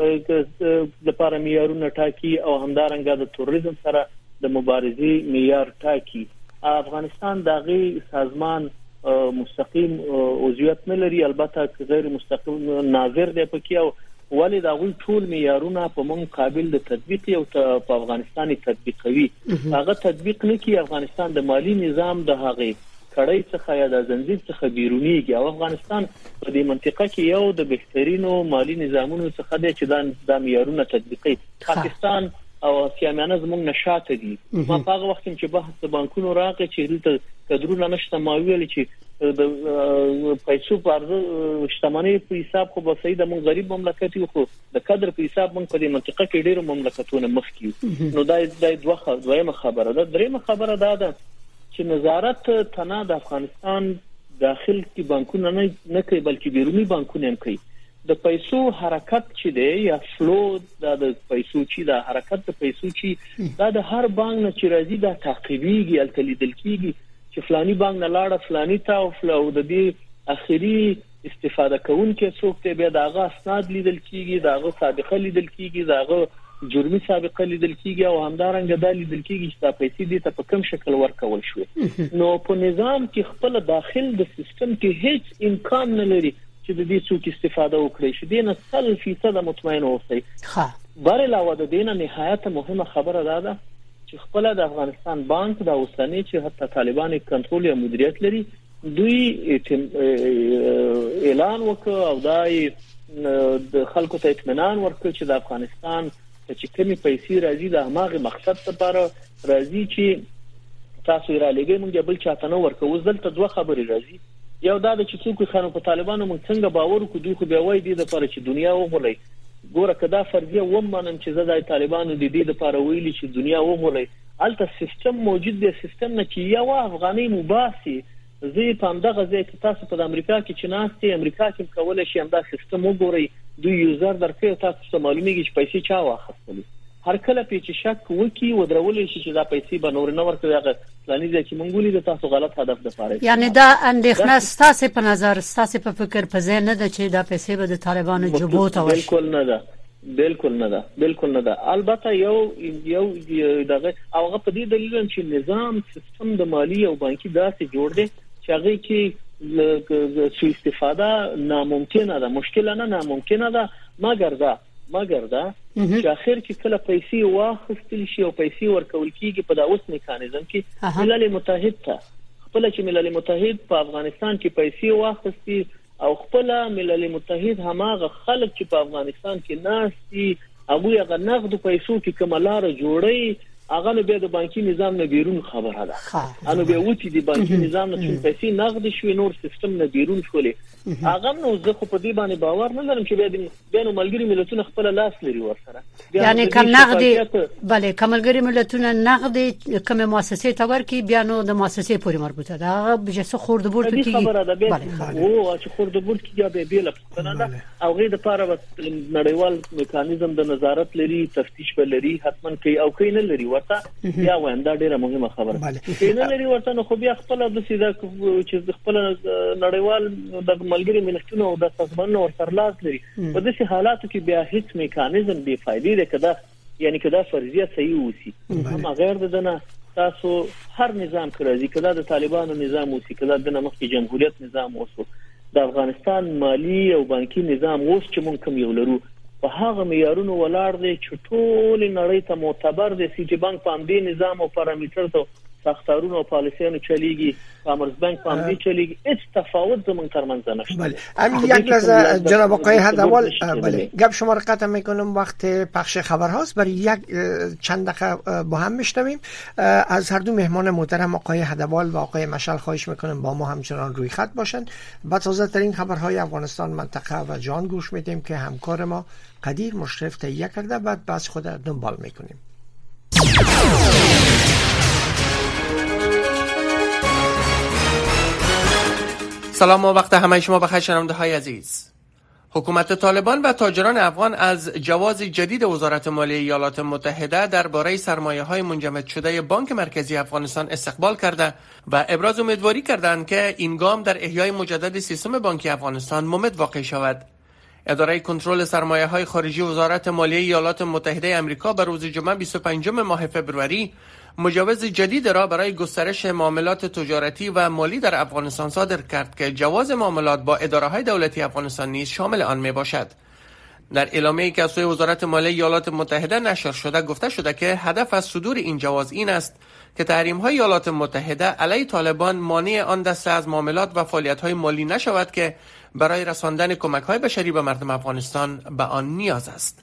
Speaker 8: لپاره معیارونه ټاکي او همدارنګه د تروریزم سره د مبارزې معیار ټاکي. افغانستان دغه سازمان مستقیم عضویت نه لري، البته غیر مستقیم ناظر دی پکې، او ولی دا غوي ټول معیارونه په مون قابل د تطبیق او په افغانستان تطبیقوي. هغه تطبیق نه کوي. افغانستان د مالی نظام د هغه کړای څخه یا د زنجیر څخه بیرونیږي او افغانستان په دې منطقه کې یو د بهترینو مالی نظامونو څخه دی چې دا د معیارونه تطبیقي. پاکستان او سیامیانه زموږ نشاته دي. ما په هغه وخت کې بحث د بانکونو راغی چې دلته قدرونه نشته، ما ویل چې د پیسو په ارزښت شتمنۍ په حساب خو به سید مون غریب مملکت یو، خو د قدر په حساب مون په دې منطقه کې ډېر مملکتونه مخ کیو. نو دا د دوه دویمه خبره ده. دریمه خبره دا ده چې نظارت تنه د افغانستان داخل کې بانکونه نه نه کوي بلکې بیرونی بانکونه هم کوي. د پیسو حرکت چې دی یا فلو دا د پیسو چې دا حرکت د پیسو چې دا د هر بانک نه چې راځي دا تعقیبيږي، الکلیدل کیږي چې فلانی بانک نه لاړه فلانی ته او فلو د دې اخیری استفاده کوونکي څوک ته بیا داغه اسناد لیدل کیږي، داغه سابقه لیدل کیږي، داغه جرمي سابقه لیدل کیږي او همدارنګه د لیدل کیږي چې دا پیسې دې ته په کوم شکل ورکول شو. نو په نظام کې خپل داخل د سیستم کې هیڅ امکان نه لري چې د دې څوک استفاده وکړي. شې دې نه سل فیصد مطمئن اوسئ. ها بر علاوه د دې نه نهایت مهمه خبره ده ده چې خپل د افغانستان بانک د اوسنۍ چې حتی طالبان کنټرول یا مدیریت لري، دوی اعلان وکړ او دای د خلکو ته اطمینان ورکړ چې د افغانستان چې کومې پیسې راځي د هغه مقصد لپاره راځي چې تاسو را لګي مونږ بل چاته نه ورکو. دلته دوه خبرې راځي. یو دا چې څوک خانو په طالبانو مونږ څنګه باور وکړو دوی خو بیا وایي د لپاره چې دنیا ومولي. ګوره کدا فرضیه ومنم چې زه د طالبانو د دې لپاره ویلي چې دنیا ومولي، الته سیستم موجود دی. سیستم نه چې یو افغاني مباسي زه په همدغه ځای کې تاسو په امریکا کې چې ناشته امریکا کې کولای شي همدا سیستم وګورئ، دوی یوزر درکې تاسو ته معلومیږي چې پیسې چا واخیستلې. هر کله چې شک وکي ودرولې شي چې دا پیسې به نور نه ورکوي، هغه پلاني ځکه چې مونږ ولې د تاسو غلط هدف د پاره.
Speaker 1: یعنی دا اندېښنه ستاسو په نظر ستاسو په فکر په ځای نه ده چې دا پیسې به د طالبانو جوبو ته ورشي؟
Speaker 8: بالکل نه ده، بالکل نه ده، بالکل نه ده. البته یو یو دغه هغه په دې دلیل چې نظام سیستم د مالی او بانکي داسې جوړ دی چې هغه کې سوء استفاده ناممکنه ده، مشکل نه ناممکنه ده، مګر ده مګر ده چې اخر کې کله پیسې واخیستل شي او پیسې ورکول کیږي په داوس میکانیزم کې ملل متحد ته خپل چې ملل متحد په افغانستان کې پیسې واخیستي او خپل ملل متحد هماغه خلک چې په افغانستان کې ناشتي هغه هغه نقد پیسو کې کملاره جوړي هغه نه به د بانکي نظام نه بیرون خبره ده انو به وتی د بانکي نظام نه چې پیسې نقد شوي نور سیستم نه بیرون شولې هغه نو زه خو په دې باندې باور نه لرم چې به بینو ملګری ملتونه خپل لاس لري ورسره
Speaker 1: یعنی کم نقد بله کملګری ملتونه نقد کوم مؤسسه ته ورکی بیا نو د مؤسسه پورې مربوطه ده هغه به څه خوردبور کې
Speaker 8: خبره ده او چې خوردبور کې یا به بیل پښتنه ده او غیر د پاره نړیوال میکانیزم د نظارت لري تفتیش به لري حتما کوي او کوي نه لري ورته یا واندا ډیره مهمه خبره کوي نه لري ورته نو خو بیا خپل د سیده چې خپل نړیوال د ملګری ملتونو او د سازمانونو ورسره لاس لري په داسې حالاتو کې بیا هیڅ میکانیزم بې فائدې ده کدا یعنی کدا فرضیه صحیح وسی اما غیر دنه تاسو هر نظام کړی کدا د طالبانو نظام وسی کدا د مخکې جمهوریت نظام وسو د افغانستان مالی او بانکي نظام اوس چې مونږ کوم یو لرو په هغه معیارونو ولاړ دی چې ټول نړۍ ته معتبر دی سیټي بانک په دې نظام او پارامتر ته ساختارونو او پالیسیانو چلیږي کامرس بانک په دې چلیږي هیڅ تفاوت زمون ترمنځ نشته.
Speaker 5: بله ام یک لحظه جناب آقای هدوال بله گپ شما را قطع میکنم وقت پخش خبر هاست برای یک چند دقیقه با هم میشنویم از هر دو مهمان محترم آقای هدوال و آقای مشعل خواهش میکنم با ما همچنان روی خط باشند. با تازه ترین خبرهای افغانستان منطقه و جهان گوش میدیم که همکار ما قدیر مشرف تهیه کرده بعد بس خود دنبال میکنیم.
Speaker 9: سلام و وقت همه شما بخیر شنونده های عزیز. حکومت طالبان و تاجران افغان از جواز جدید وزارت مالیه ایالات متحده درباره سرمایه‌های منجمد شده بانک مرکزی افغانستان استقبال کرده و ابراز امیدواری کردند که این گام در احیای مجدد سیستم بانکی افغانستان ممد واقع شود. اداره کنترل سرمایه‌های خارجی وزارت مالیه ایالات متحده آمریکا به روز جمعه بیست و پنجم ماه فوریه مجوز جدید را برای گسترش معاملات تجارتی و مالی در افغانستان صادر کرد که جواز معاملات با اداره‌های دولتی افغانستان نیز شامل آن میباشد. در اعلامیه‌ای که از سوی وزارت مالیه ایالات متحده نشر شده گفته شده که هدف از صدور این جواز این است که تحریم‌های ایالات متحده علیه طالبان مانع آن دسته از معاملات و فعالیت‌های مالی نشود که برای رساندن کمک‌های بشری به مردم افغانستان به آن نیاز است.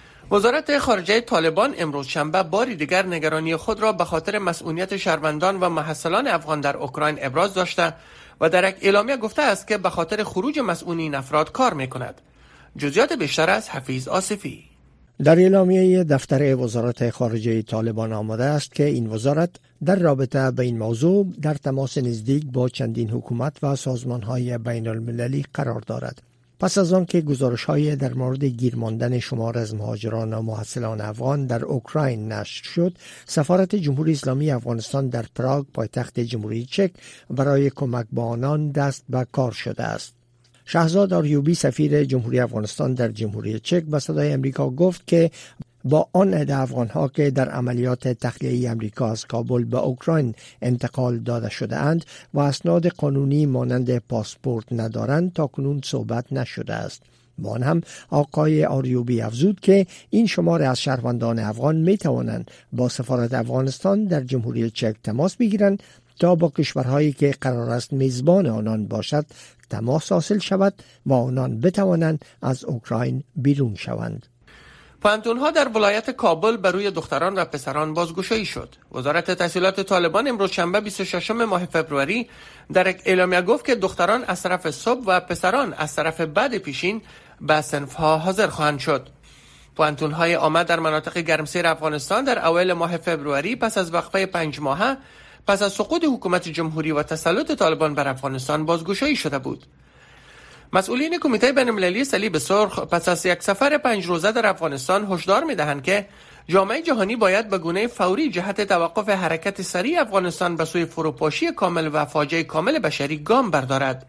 Speaker 9: وزارت خارجه طالبان امروز شنبه باری دیگر نگرانی خود را به خاطر مسئولیت شهروندان و محصلان افغان در اوکراین ابراز داشته و در یک اعلامیه گفته است که به خاطر خروج مسئولین افراد کار می‌کند. جزئیات بیشتر از حفیظ آصفی.
Speaker 5: در اعلامیه دفتر وزارت خارجه طالبان آمده است که این وزارت در رابطه با این موضوع در تماس نزدیک با چندین حکومت و سازمان‌های بین المللی قرار دارد. پس از آن که گزارش‌های در مورد گیر ماندن شمار از مهاجران و محصلان افغان در اوکراین نشر شد، سفارت جمهوری اسلامی افغانستان در پراگ پایتخت جمهوری چک برای کمک به آنان دست به کار شده است. شهزاد آریوبی سفیر جمهوری افغانستان در جمهوری چک به صدای امریکا گفت که با آن عده افغان‌ها که در عملیات تخلیه‌ای امریکا از کابل به اوکراین انتقال داده شده اند و اسناد قانونی مانند پاسپورت ندارند تاکنون صحبت نشده است. با آن هم آقای آریوبی افزود که این شمار از شهروندان افغان می توانند با سفارت افغانستان در جمهوری چک تماس بگیرند تا با کشورهایی که قرار است میزبان آنان باشد تماس حاصل شود و آنان بتوانند از اوکراین بیرون شوند.
Speaker 9: پانتون‌ها در ولایت کابل بر روی دختران و پسران بازگشایی شد. وزارت تحصیلات طالبان امروز شنبه بیست و ششم ماه فوریه در یک اعلامیه گفت که دختران از طرف صبح و پسران از طرف بعد پیشین به صنف‌ها حاضر خواهند شد. پانتون‌های آمد در مناطق گرمسیر افغانستان در اوایل ماه فوریه پس از وقفه پنج ماهه پس از سقوط حکومت جمهوری و تسلط طالبان بر افغانستان بازگشایی شده بود. مسئولین کمیته بین‌المللی صلیب سرخ پس از یک سفر پنج روزه در افغانستان هشدار می‌دهند که جامعه جهانی باید به گونه فوری جهت توقف حرکت سریع افغانستان به سوی فروپاشی کامل و فاجعه کامل بشری گام بردارد.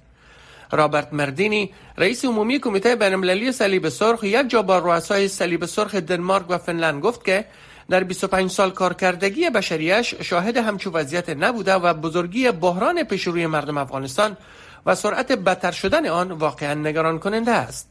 Speaker 9: رابرت مردینی رئیس عمومی کمیته بین‌المللی صلیب سرخ یک جا با رؤسای صلیب سرخ دنمارک و فنلند گفت که در بیست و پنج سال کارکردگی بشریش شاهد همچون وضعیت نبوده و بزرگی بحران پیش روی مردم افغانستان و سرعت بدتر شدن آن واقعا نگران کننده است.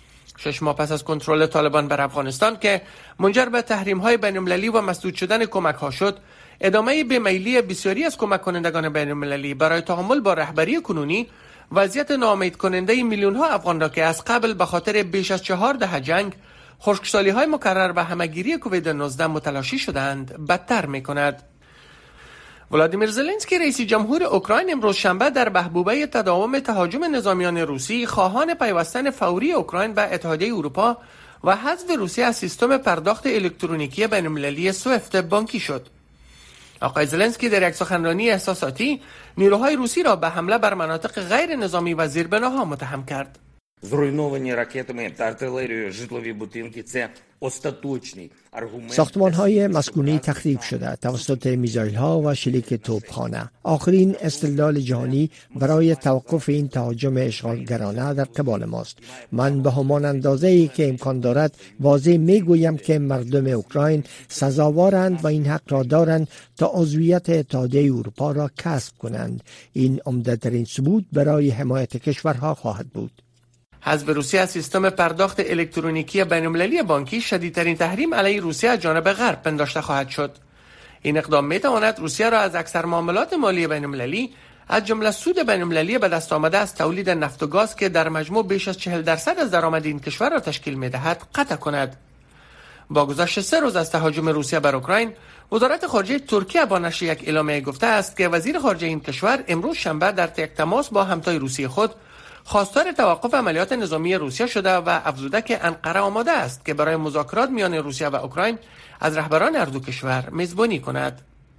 Speaker 9: شش ماه پس از کنترل طالبان بر افغانستان که منجر به تحریم‌های بین‌المللی و مسدود شدن کمک‌ها شد، ادامه بی‌میلی بسیاری از کمک کنندگان بین‌المللی برای تعامل با رهبری کنونی وضعیت ناامید کننده میلیون ها افغان را که از قبل به خاطر بیش از چهار دهه جنگ، خشکسالی های مکرر و همهگیری کووید نوزده متلاشی شدند بدتر می کند. ولادیمیر زلنسکی رئیس جمهور اوکراین امروز شنبه در محبوبه تداوم تهاجم نظامیان روسی خواهان پیوستن فوری اوکراین به اتحادیه اروپا و حذف روسیه از سیستم پرداخت الکترونیکی بین‌المللی سویفت بانکی شد. آقای زلنسکی در یک سخنرانی احساساتی نیروهای روسی را به حمله بر مناطق غیر نظامی و زیربناها متهم کرد.
Speaker 10: Зруйновані ракетами та артилерією житлові будинки – це остаточний аргумент.
Speaker 5: ساختمان‌های مسکونی تخریب شده توسط میزایل‌ها و شلیک توپخانه. آخرین استدلال جهانی برای توقف این تهاجم اشغالگرانه در قبال ماست. من به همان اندازه‌ای که امکان دارد واضح میگویم که مردم اوکراین سزاوارند و این حق را دارند تا عضویت اتحادیه اروپا را کسب کنند. این عمده‌ترین ثبوت برای حمایت کشورها خواهد بود.
Speaker 9: حذف روسیه از سیستم پرداخت الکترونیکی بین‌المللی بانکی شدیدترین تحریم علیه روسیه از جانب غرب پنداشته خواهد شد. این اقدام میتواند روسیه را از اکثر معاملات مالی بین‌المللی از جمله سود بین‌المللی به دست آمده از تولید نفت و گاز که در مجموع بیش از چهل درصد از درآمد این کشور را تشکیل میدهد قطع کند. با گذشت سه روز از تهاجم روسیه بر اوکراین، وزارت خارجه ترکیه با نشر یک اعلامیه گفته است که وزیر خارجه این کشور امروز شنبه در یک تماس با همتای روسی خود خواستار توقف عملیات نظامی روسیه شده و افزوده که انقره آماده است که برای مذاکرات میان روسیه و اوکراین از رهبران هر دو کشور میزبانی کند.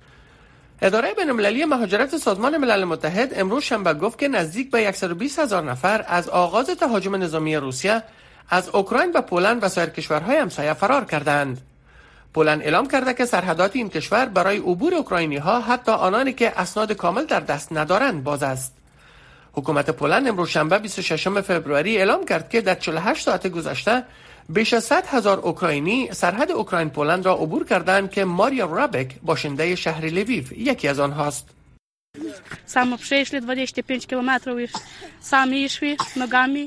Speaker 9: اداره بین‌المللی مهاجرت سازمان ملل متحد امروز شنبه گفت که نزدیک به صد و بیست هزار نفر از آغاز تهاجم نظامی روسیه از اوکراین به پولند و سایر کشورهای همسایه فرار کردند. پولند اعلام کرده که سرحدات این کشور برای عبور اوکراینی‌ها حتی آنانی که اسناد کامل در دست ندارند باز است. حکومت پولند امروز شنبه بیست و ششم فوریه اعلام کرد که در چهل و هشت ساعت گذشته بیش از صد هزار اوکراینی سرحد اوکراین پولند را عبور کردند که ماریا رابک باشنده شهر لویو یکی از آنهاست.
Speaker 11: Само przeszli dwadzieścia pięć kilometrów sami szli nogami.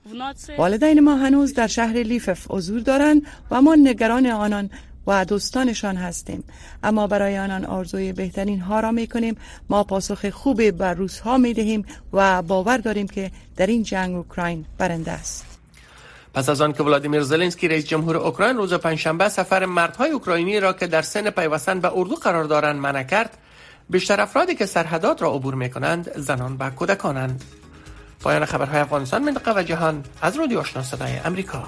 Speaker 12: والدین ما هنوز در شهر لیفف حضور دارند و ما نگران آنان و دوستانشان هستیم، اما برای آنان آرزوی بهترین ها را می کنیم. ما پاسخ خوبی بر روس‌ها می دهیم و باور داریم که در این جنگ اوکراین برنده است.
Speaker 9: پس از آن که ولادیمیر زلنسکی رئیس جمهور اوکراین روز پنجشنبه سفر مردهای اوکراینی را که در سن پیوستن به اردو قرار دارند منع کرد، بیشتر افرادی که سرحدات را عبور می کنند زنان و کودکانند. پایان خبرهای افغانستان، منطقه و جهان از رادیو آشنا صدای امریکا.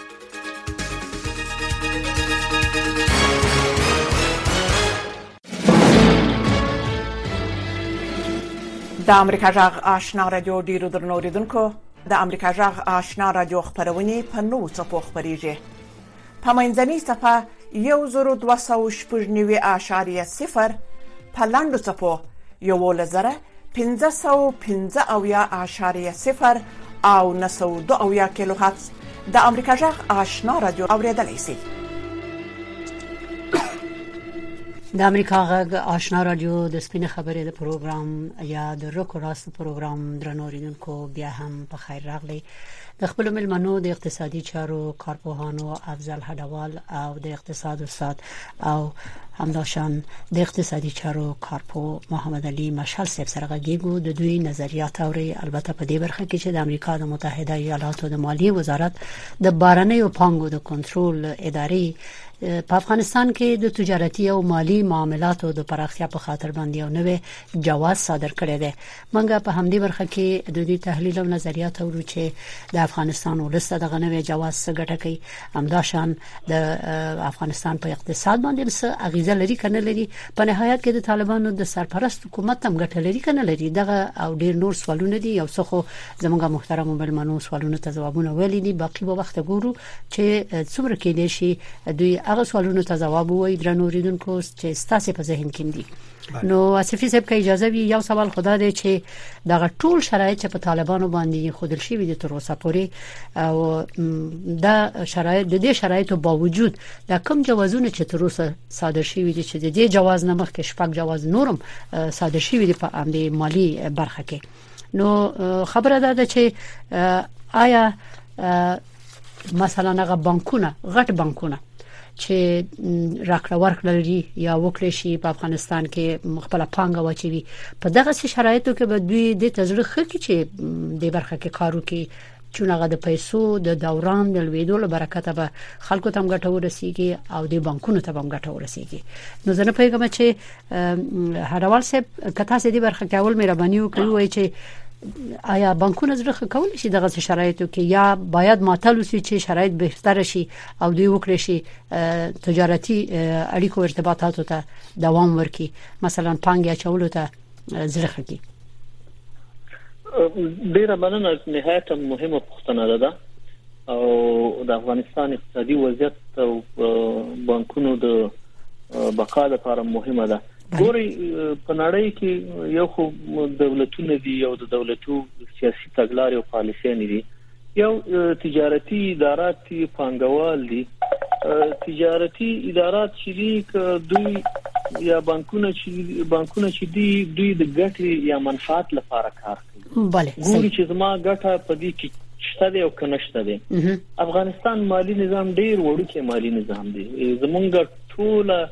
Speaker 4: د امریکا جغ آشنا رادیو ډیرو درنو اوریدونکو، د امریکا جغ آشنا رادیو خپرونې په نوو څپو خپریږي. په منځنۍ څپه یو زرو دوه سوه شپږ نوي اعشاریه صفر، په لنډو څپو یولس زره پنځه سوه پنځه اویا اعشاریه صفر او نهه سوه دوه اویا کیلو هرتز د امریکا جغ آشنا رادیو اوریدلی شئ.
Speaker 1: د امریکا غږ آشنا رادیو د سپینې خبرې د پروګرام یا د روکو راست پروګرام درنو اوریدونکو بیا هم په خیر راغلی. د خپل ملمنو د اقتصادي چارو کارپوهانو افضل هډوال او د اقتصاد استاد او همداشان د اقتصادي چارو کارپو محمد علي مشعل صاحب سره غږیږو. د دوی نظریات اوري، البته په دې برخه کې چې د امریکا د متحده ایالاتو د مالیې وزارت د بارنیو پانګو د کنټرول ادارې په افغانستان کې د تجارتي او مالی معاملاتو د پراختیا په خاطر باندې یو نوې جواز صادر کړی دی. منګه په همدې برخه کې د دې تحلیل او نظریات اورو چې د افغانستان ولسته دغه نوې جواز څه ګټه کوي، همداشان د افغانستان په اقتصاد باندې څه اغیزه لري کنه لري، په نهایت کې د طالبانو د سرپرست حکومت هم ګټه لري کنه لري. دغه او ډیر نور سوالونه دي، یو څه خو زموږ محترم ملمنو سوالونه ته ځوابونه ویلي دي، باقي به وخت ګورو چې څومره کې دي شي دوی هغه سوالونو ته جواب وایي. درنو اوریدونکو چې ستاسو په ذهن کې دي نو اسفي صاحب که اجازه وي یو سوال خدا دی چې دغه ټول شرایط چې په طالبانو باندې خودل شي وي د تر اوسه پورې او دا شرایط د دې شرایطو باوجود د کوم جوازونه چې تر اوسه صادر شي وي چې د دې جواز نه مخکې شپږ جواز نورم صادر شي وي په امر مالی برخه کې، نو خبره ده چې آیا مثلا هغه بانکونه غټ بانکونه چې راکړه ورکړه لري یا وکړي شي په افغانستان کې مخبل پانګه واچوي په دغه شرایطو کې به دوی د تجربه خکې چې د برخه کې کارو کې چونغه د پیسو د دوران د لویدو له برکت به خلکو ته هم ګټه ورسیږي او د بانکونو ته هم ګټه ورسیږي. نو زه نه پوهیږم چې هروال صاحب کته سې د برخه کې اول مهرباني وکړي چې آیا بانکونه زړه کول شي دغه شرایطو کې یا باید معطل وي چې شرایط بهتر شي او دوی وکړي شي تجارتي اړیکو ارتباطاتو ته دوام ورکړي مثلا پانګه چولو ته زړه کوي.
Speaker 8: ډیره مننه نهایت مهمه پوښتنه ده او د افغانستان اقتصادي وضعیت او بانکونو د بقا لپاره مهمه ده. ګوري په نړۍ کې یو خو دولتونه دي او د دولتو سیاسي تګلارې او پالیسۍ دي، یو تجارتي ادارات دي، پانګوال دي. تجارتي ادارات چې دي دوی یا بانکونه چې بانکونه چې دي دوی د ګټې یا منفعت لپاره کار کوي.
Speaker 1: بله
Speaker 8: ګوري چې زما ګټه په دې کې شته دی او کنهشته دی. افغانستان مالی نظام ډیر وړوکی مالی نظام دی. زمونږ ټول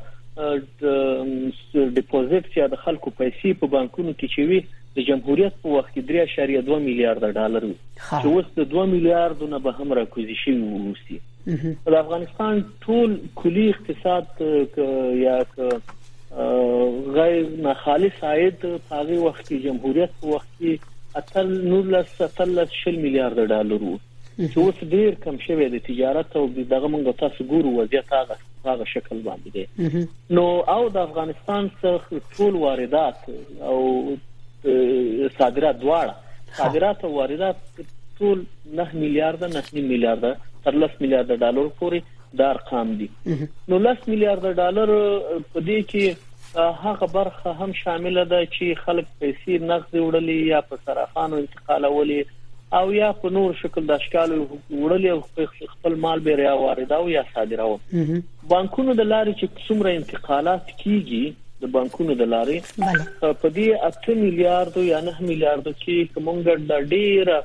Speaker 8: ډیپوزیټ یا د خلکو پیسې په بانکونو کې چې وي د جمهوریت په وخت کې درې اعشاریه دوه میلیارډ ډالر وي چې اوس د دوه میلیارډ نه به هم راکوزي شي ووسی. د افغانستان ټول کلی اقتصاد یا غیر ناخالص عاید په هغه وخت کې جمهوریت په وخت کې اتل نورلس اتل شل میلیارډ ډالر وو چې اوس ډیر کم شوی د تجارت او دغه موږ تاسو ګورو وضعیت هغه هغه شکل باندې دی. نو او د افغانستان څخه ټول واردات او صادرات دواړه صادرات او واردات ټول نه میلیارډ نه میلیارډ تر لس میلیارډ ډالر پورې د ارقام دي. نو لس میلیارډ ډالر په دې کې هغه برخه هم شامل ده چې خلک پیسې نقد وړلې یا په صرافانو انتقالولې او یا په نور شکل د اشکال وړلې او خپل مال به ریا وارداو یا صادراو. بانکونو د لارې چې څومره انتقالات کیږي د بانکونو د لارې په دې اته میلیارډ یا نه میلیارډ کې کومګ د ډیر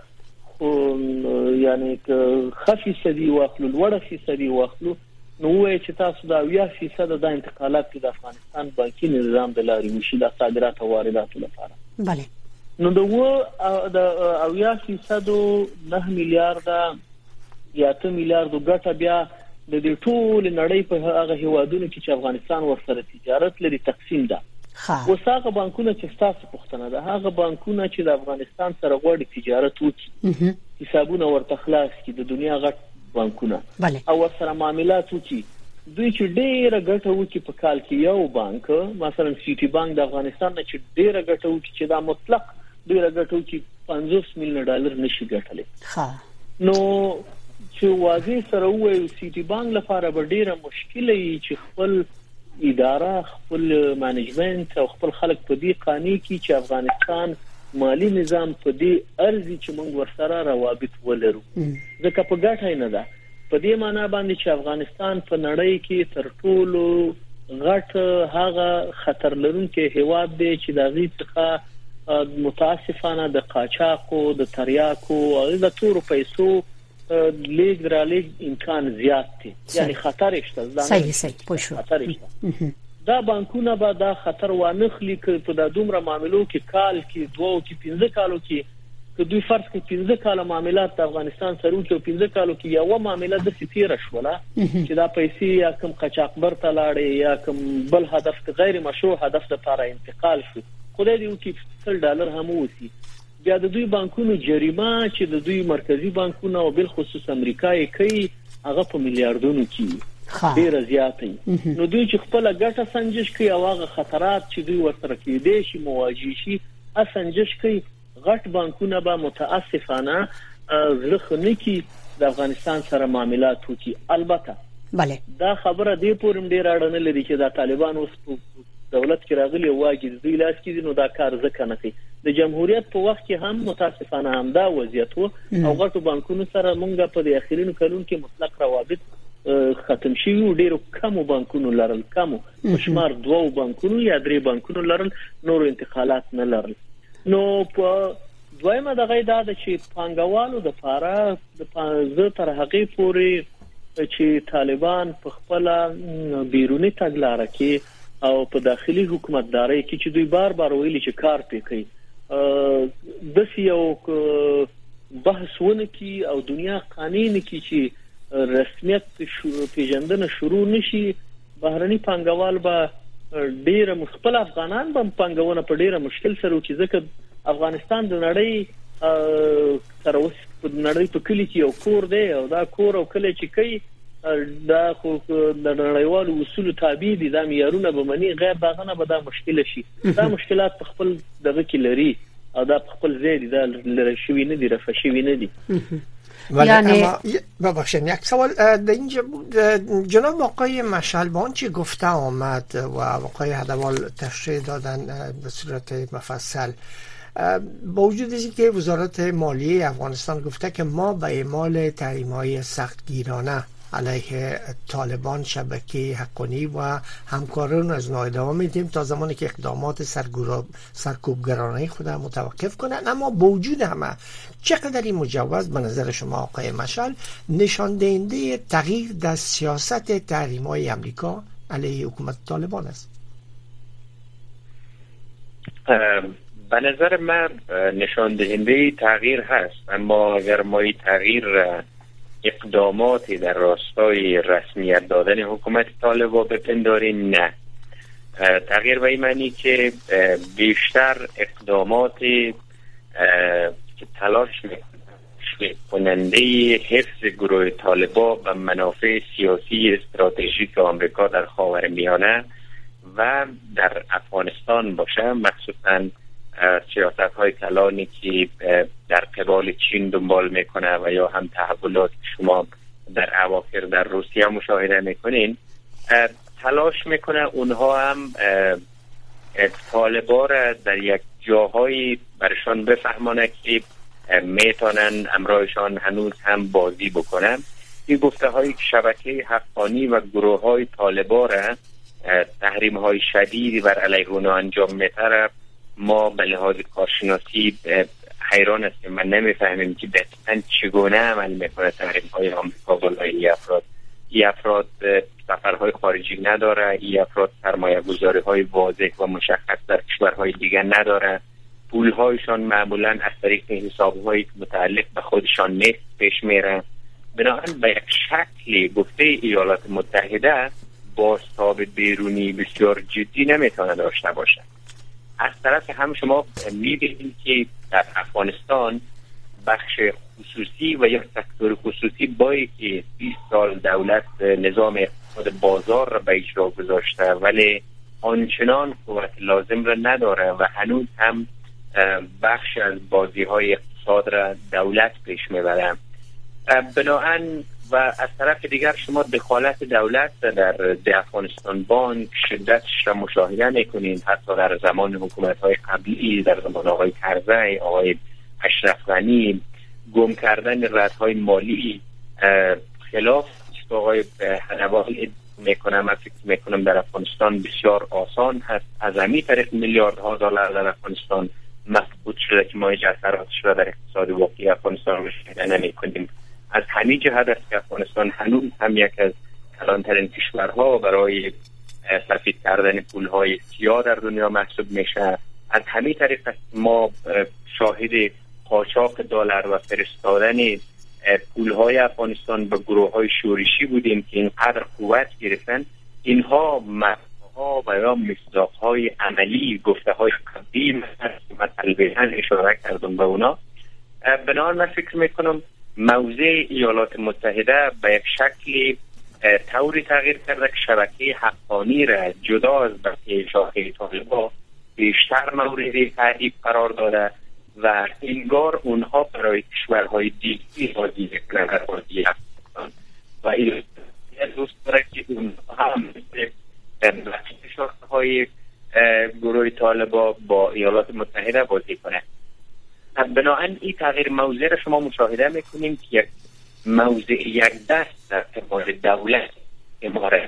Speaker 8: یعنی خفي سدي واخلو لوړه فیصدي واخلو نو وایي چې تاسو دا یو فیصد د انتقالات د افغانستان بانکي نظام د لارې وشي د صادرات او واردات لپاره.
Speaker 1: بله
Speaker 8: نو دغه د او یا فیصد نه میلیارډ یا اته میلیارډ ګټه بیا د دې ټول نړۍ په هغه هیوادونو کې چې افغانستان ورسره تجارت لري تقسیم ده. وساغه بانکونه چې تاسو پوښتنه ده هغه بانکونه چې د افغانستان سره غوړي تجارت وکړي حسابونه ورته خلاص کړي د دنیا غټ بانکونه او سره معاملات وکړي دوی چې ډیره ګټه وکړي په کال کې یو بانک مثلا سیټي بانک د افغانستان نه چې ډیره ګټه وکړي چې دا مطلق ډیره ګټه وکړي پنځوس میلیون ډالر نشي ګټلې. نو چې واضح سره وایي سیټي بانک لپاره به ډیره مشکله وي چې خپل اداره خپل مانجمنت او خپل خلک په دې قانون کې چې افغانستان مالی نظام په دې ارزي چې موږ ورسره روابط ولرو ځکه په ګټه نه ده. په دې معنی باندې چې افغانستان په نړۍ کې تر ټولو غټ هغه خطر لرونکي هیواد دی چې د غي څخه متاسفانه د قاچاقو د تریاکو او د تورو پیسو لیگ را لیگ امکان زیات دی یعنی خطر شته.
Speaker 1: صحیح صحیح پوښو
Speaker 8: خطر شته. دا بانکونه به دا خطر وانخلي ک په د دومره معاملو کې کال کې دوه کې پنځه کالو کې ک دوی فرض کې پنځه کاله معاملات د افغانستان سره وکړي پنځه کالو کې یو معاملې د سفیر شوله چې دا پیسې یا کوم قاچاقبر ته لاړې یا کوم بل هدف غیر مشروع هدف لپاره انتقال شو خدای دې وکړي سل ډالر هم وسی بیا د دوی بانکونو جریمه چې د دوی مرکزی بانکونه او بل خصوص امریکای کوي هغه په میلیارډونو کې ډیر زیات دي. نو دوی چې خپل ګټه سنجش کوي او هغه خطرات چې دوی ورسره کېدي شي مواجه شي اسنجش کوي غټ بانکونه به متاسفانه زړه کې د افغانستان سره معاملات وکړي. البته
Speaker 1: bale
Speaker 8: دا خبره دی پورم ډیر اړه نه لري چې دا طالبان اوس په دولت کې راغلي واجی دوی لاس کې نو دا کار ځکه نه کوي. د جمهوریت په وخت کې هم متاسفانه هم دا وضعیت وو او غټو بانکونو سره مونږ په د اخرینو کلونو کې مطلق روابط ختم شي. ډیرو کم بانکونو لرل کم شمار دوه بانکونو یا درې بانکونو لرل نور انتقالات نه لرل. نو په دویمه دغه دا چې پانګوالو د لپاره د پنځه تر هغه پورې چې طالبان په خپل بیرونی تګلارې کې او په داخلي حکومتداري کې چې دوی بار بار ویلي چې کار پې کوي د سیاو بحث ونه کی او دنیا قانون کې چې رسمیت پیژندنه شروع نشي بهرني پانګوال به ډیره مخبل افغانان به پانګونه په ډیره مشکل سره چې ځکه افغانستان د نړۍ تر اوسه په نړۍ په کلی کې یو کور دی او دا کور او کلی چې کوي دا خو د نړیوالو اصولو تابع دي دا معیارونه به مني غیر داغه به دا مشکل شي دا مشکلات په خپل دغه کې لري او دا په خپل ځای دي دا لری شوی نه دي رفع شوی نه دي
Speaker 5: یعنی ببخشید یک سوال در اینجا جناب آقای مشعلبان چی گفته آمد و آقای هدوال تشریح دادن به صورت مفصل با وجود اینکه که وزارت مالیه افغانستان گفته که ما به اعمال تحریم‌های سختگیرانه علیه طالبان شبکه حقانی و همکاران از نای ادامه میدیم تا زمانی که اقدامات سرکوبگرانه خود متوقف کنند، اما با وجود همه چقدر این مجوز به نظر شما آقای مشعل نشان دهنده تغییر در سیاست تحریم‌های امریکا علیه حکومت طالبان است؟
Speaker 7: به نظر من نشان دهنده تغییر هست، اما اگر ما این تغییر اقداماتی در راستای رسمیت دادن حکومت طالبان بپنداریم، نه. تغییر به این معنی که بیشتر اقداماتی که تلاش کننده حفظ گروه طالبان و منافع سیاسی استراتژیک آمریکا در خاورمیانه و در افغانستان باشه، مخصوصاً سیاست های کلانی که در قبال چین دنبال میکنه و یا هم تحولات شما در اواخر در روسیه مشاهده میکنین، تلاش میکنه اونها هم طالبان را در یک جاهایی برشان بفهمانه که میتونن امرایشان هنوز هم بازی بکنن. این گفته هایی که شبکه حقانی و گروه های طالبان را تحریم های شدیدی بر علیه اونها انجام میتره، ما به لحاظ کارشناسی حیران هستیم و نمیفهمیم که دقیقاً چگونه عمل میکنه تحریم های آمریکا بالای این افراد. این افراد سفرهای خارجی نداره، این افراد سرمایه گذاری های واضح و مشخص در کشورهای دیگر نداره، پول هایشان معمولاً از طریق حساب هایی متعلق به خودشان نیست پیش میره. بنابراین به یک شکلی گفته ایالات متحده بازتاب بیرونی بسیار جدی نمیتونه داشته باشه. از طرف هم شما می‌بینید که در افغانستان بخش خصوصی و یا سکتور خصوصی بایی که بیست سال دولت نظام اقتصاد بازار را به اجرا گذاشته ولی آنچنان قوت لازم را نداره و هنوز هم بخش از بازی‌های اقتصاد را دولت پیش میبره. بنابراین و از طرف دیگر شما دخالت دولت در افغانستان بانک شدتش را مشاهده میکنید. حتی در زمان حکومت‌های قبلی، در زمان آقای کرزی، آقای اشرف غنی، گم کردن ردهای مالی خلاف آقای هدوال میکنم من فکر میکنم در افغانستان بسیار آسان هست. از همین طریق میلیاردها دلار در افغانستان مفقود شده که ما اثراتش را در اقتصاد واقعی افغانستان مشاهده نمیکنیم. از همین جهت است که افغانستان هنوز هم یک از کلانترین کشورها برای سفید کردن پولهای سیاه در دنیا محسوب میشه. از همین طریق است ما شاهد قاچاق دلار و فرستادن پولهای افغانستان به گروه‌های شورشی بودیم که اینقدر قوت گرفتن. اینها مفاهیم و یا مصداق‌های عملی گفته‌های قدیم هست که من البته اشاره کردم به اونا. بنابراین من فکر میکنم موضع ایالات متحده به یک شکلی طوری تغییر کرده که شبکه حقانی را جدا از بقیه شاخه طالبان بیشتر مورد تعریف قرار داده و انگار اونها برای کشورهای دیگری بازی میکنن در بازی افغانستان و این دوست داره که اونها هم بقیه شاخه های گروه طالبان با ایالات متحده بازی کنه. بنابراین این تغییر موضع را شما مشاهده میکنیم که یک موضع یک دست در قبال دولت امارات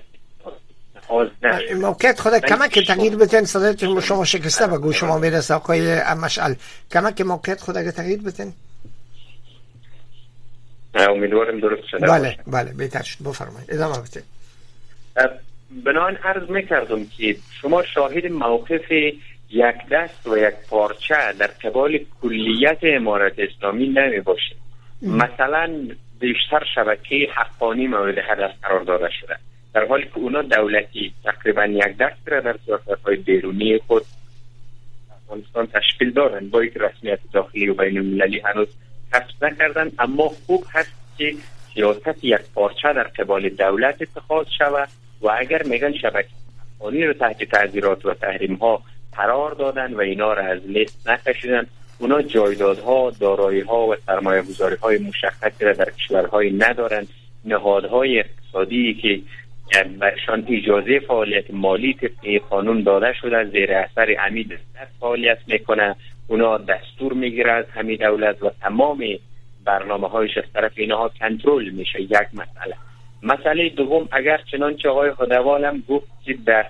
Speaker 5: موقعیت خود کمک تغییر بتن. صدایتون شما شکسته به گوش شما میرسه آقای مشعل، کمک موقعیت خود اگه تغییر بتن.
Speaker 7: امیدوارم درست شده
Speaker 5: بله
Speaker 7: باشه.
Speaker 5: بله بهتر شد. بفرمایید ادامه بدید.
Speaker 7: بنابراین عرض میکردم که شما شاهد موقف یک دست و یک پارچه در قبال کلیت امارت اسلامی نمی باشید. مثلا بیشتر شبکه حقانی مورد هدف قرار داده شده، در حالی که اونا دولتی تقریبا یک دست را در سیاست‌های بیرونی خود افغانستان تشکیل دارند، با یک رسمیت داخلی و بین المللی هنوز کسب نکردن. اما خوب هست که سیاست یک پارچه در قبال دولت اتخاذ شود و اگر میگن شبکه حقانی رو تحت تعذیرات و تحریم ها قرار دادن و اینا را از لیست نکشیدن، اونا جایدادها، دارایی‌ها و سرمایه‌گذاری‌های مشخصی را در کشورهای ندارند. نهادهای اقتصادی که برشان اجازه فعالیت مالی طبق قانون داده شده زیر اثر امید دولت فعالیت میکنه، اونا دستور میگیره از همین دولت و تمام برنامه‌هایش از طرف اینها کنترل میشه. یک مسئله. مسئله دوم، اگر چنانچه آقای خدوال هم گفت که در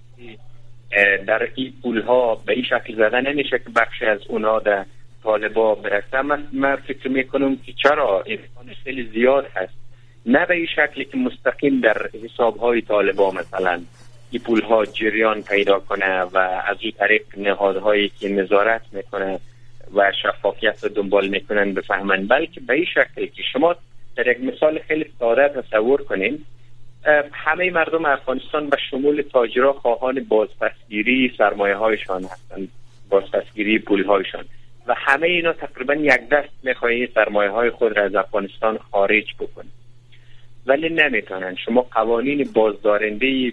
Speaker 7: در این پولها به این شکل زده نمیشه که بخشی از اونا در طالبا برسه، من فکر میکنم که چرا امکان خیلی زیاد هست، نه به این شکلی که مستقیم در حسابهای طالبا مثلا این پولها جریان پیدا کنه و از این طریق نهادهایی که نظارت میکنه و شفافیت رو دنبال میکنن بفهمن، بلکه به این شکلی که شما در یک مثال خیلی ساده تصور کنین، همه مردم افغانستان به شمول تاجرها خواهان بازپسگیری سرمایه هایشان هستند، بازپسگیری پول هایشان، و همه اینا تقریبا یک دست میخواهی سرمایه های خود را از افغانستان خارج بکنن، ولی نمیتونن. شما قوانین بازدارنده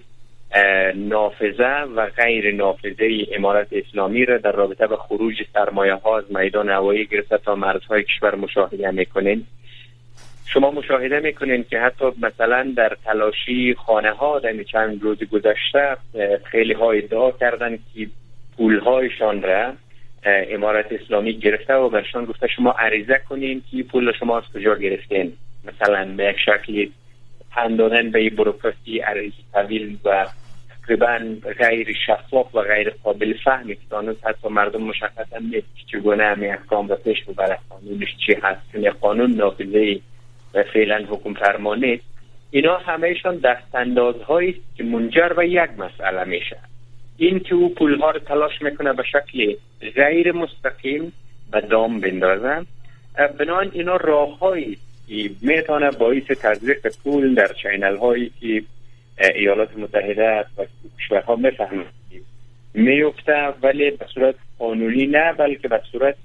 Speaker 7: نافذه و غیر نافذه امارت اسلامی را در رابطه با خروج سرمایه ها از میدان هوایی گرفته تا مرزهای کشور مشاهده میکنین. شما مشاهده میکنین که حتی مثلا در تلاشی خانه ها در چند روز گذشته خیلی ها ادعا کردن که پول هایشان را امارت اسلامی گرفته و برشان گفته شما عریضه کنین که پول شما از کجا گرفتین، مثلا به یک شکلی پند دادن به این بروکراسی عریضه طویل و تقریبا غیر شفاف و غیر قابل فهمی که هنوز حتی مردم مشخصا نیست که چگونه همین احکام و پیش ببره، قانونش چی هست، که قانون نافذه و فعلا حکم فرمانه. اینا همهشان دستاندازهایی که منجر به یک مسئله میشه، این که او پولها رو تلاش میکنه به شکل غیر مستقیم به دام بندازن. بنابراین اینا راههایی که میتونه باعث تزریق پول در چینل هایی که ایالات متحده و کشورها میفهمند میفته، ولی به صورت قانونی نه، بلکه به صورت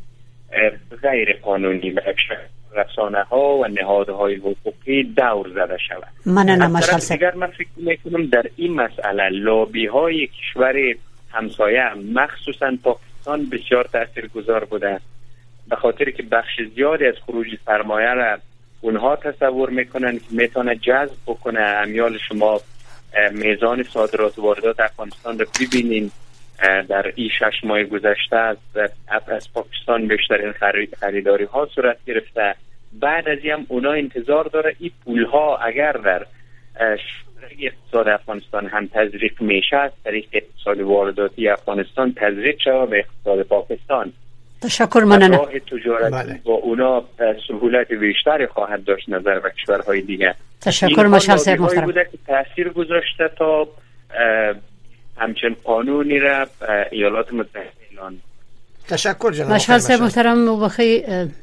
Speaker 7: غیر قانونی به رسانه ها و نهادهای حقوقی دور زده شود.
Speaker 1: من نماشل
Speaker 7: دیگر من فکر میکنم در این مسئله لابی های کشور همسایه مخصوصا پاکستان بسیار تاثیرگذار بوده، به خاطر که بخش زیادی از خروج سرمایه را اونها تصور میکنن که میتونه جذب بکنه. امیال شما میزان صادرات و واردات افغانستان رو ببینین، در این شش ماه گذشته از از پاکستان بیشترین خرید خریداری ها صورت گرفته. بعد از این اونا انتظار داره این پول ها اگر در اقتصاد افغانستان هم تزریق میشه، از طریق اقتصاد وارداتی افغانستان تزریق شود به اقتصاد پاکستان.
Speaker 1: تشکر مننه.
Speaker 7: راه تجارت بله. با اونا سهولت بیشتری خواهد داشت نظر به کشورهای دیگه.
Speaker 1: تشکر مشال صاحب محترم.
Speaker 7: بوده که تاثیر گذاشته تا همچنین قانونی را ایالات متحده اعلان.
Speaker 5: تشکر جناب
Speaker 1: مشال صاحب محترم. وبخي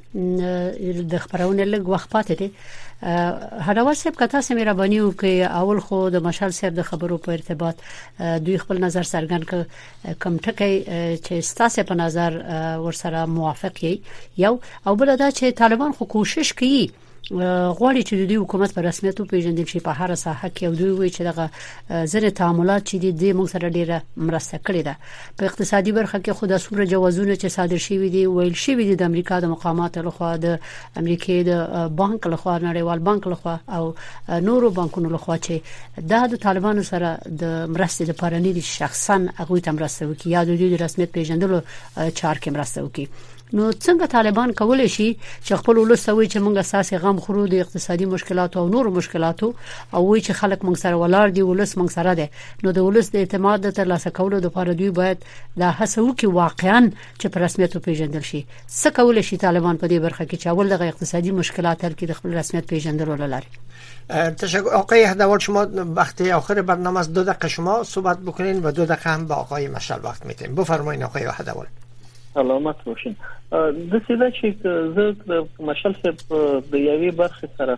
Speaker 1: د خبرونه لږ وخت پاتې دی. هډاور صاحب کته سمې ربانی او کې اول خو د مشال صاحب د خبرو په ارتباط دوی خپل نظر څرګند ک کم ټکی چې ستاسو په نظر ورسره موافق یې یو او بل دا چې طالبان خو کوشش کوي غواړي چې د دوی حکومت په رسمیت او پیژندل شي په هر ساحه کې، او دوی وایي چې دغه زره تعاملات چې د موږ سره ډیره مرسته کړې ده. په اقتصادي برخه کې خو د سوره جوازونه چې صادر شوي دي ویل شوي دي د امریکا د مقاماتو لخوا، د امریکای د بانک لخوا، نړیوال بانک لخوا او نورو بانکونو لخوا چې دا د طالبانو سره د مرستې لپاره نه دي شخصا هغه ته مرسته وکړي یا د دوی د رسمیت پیژندلو چار کې مرسته وکړي. نو څنګه طالبان کولای شي چې خپل ولسوي چې موږ اساس غم خورو د اقتصادي مشکلات او نور مشکلاتو او وی چې خلک موږ سره ولار دي ولس موږ سره ده نو د ولس د اعتماد د ترلاسه کولو لپاره دوی باید د هڅو کې واقعا چې په رسمیت پیژندل شي څه کولای شي طالبان په دې برخه کې چې اول د اقتصادي مشکلات حل کړي د خپل رسمیت پیژندلو لپاره.
Speaker 5: تشکر آقای هدوال. شما وقت آخر برنامه است، دو دقیقه شما صحبت بکنین و دو دقیقه هم با آقای مشعل وقت میتیم. بفرمایید آقای هدوال.
Speaker 8: سلامت باشین. د سیده چې زه د مشعل صاحب د یوې برخې سره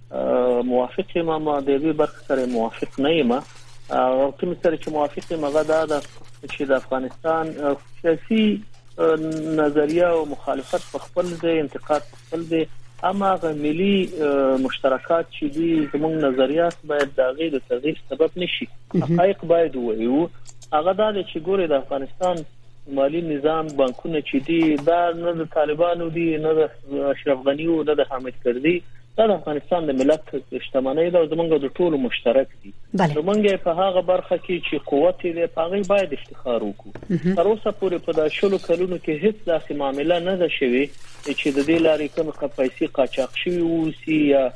Speaker 8: موافق یم ما د یوې برخې سره موافق نه یم. او کوم سره چې موافق یم هغه دا ده چې د افغانستان سیاسي نظریه او مخالفت په خپل ځای، انتقاد په خپل ځای، اما غ ملي مشترکات چې دي زموږ نظریات باید د غیر د تغییر سبب نشي. حقایق باید وایو. هغه دا چې ګوره د افغانستان مالی نظام بانکونه چې دي دا نه د طالبانو دي، نه د اشرف غنی او نه د حامد کرزي، دا د افغانستان د ملت شتمنۍ ده او زموږ د ټولو مشترک دي. زموږ په هغه برخه کې چې قوت لري په هغه باید افتخار وکړو. تر اوسه پورې په د شلو کلونو کې هیڅ داسې معاملې نه ده شوې چې د دې لارې کوم پیسې قاچاق شوی وسی یا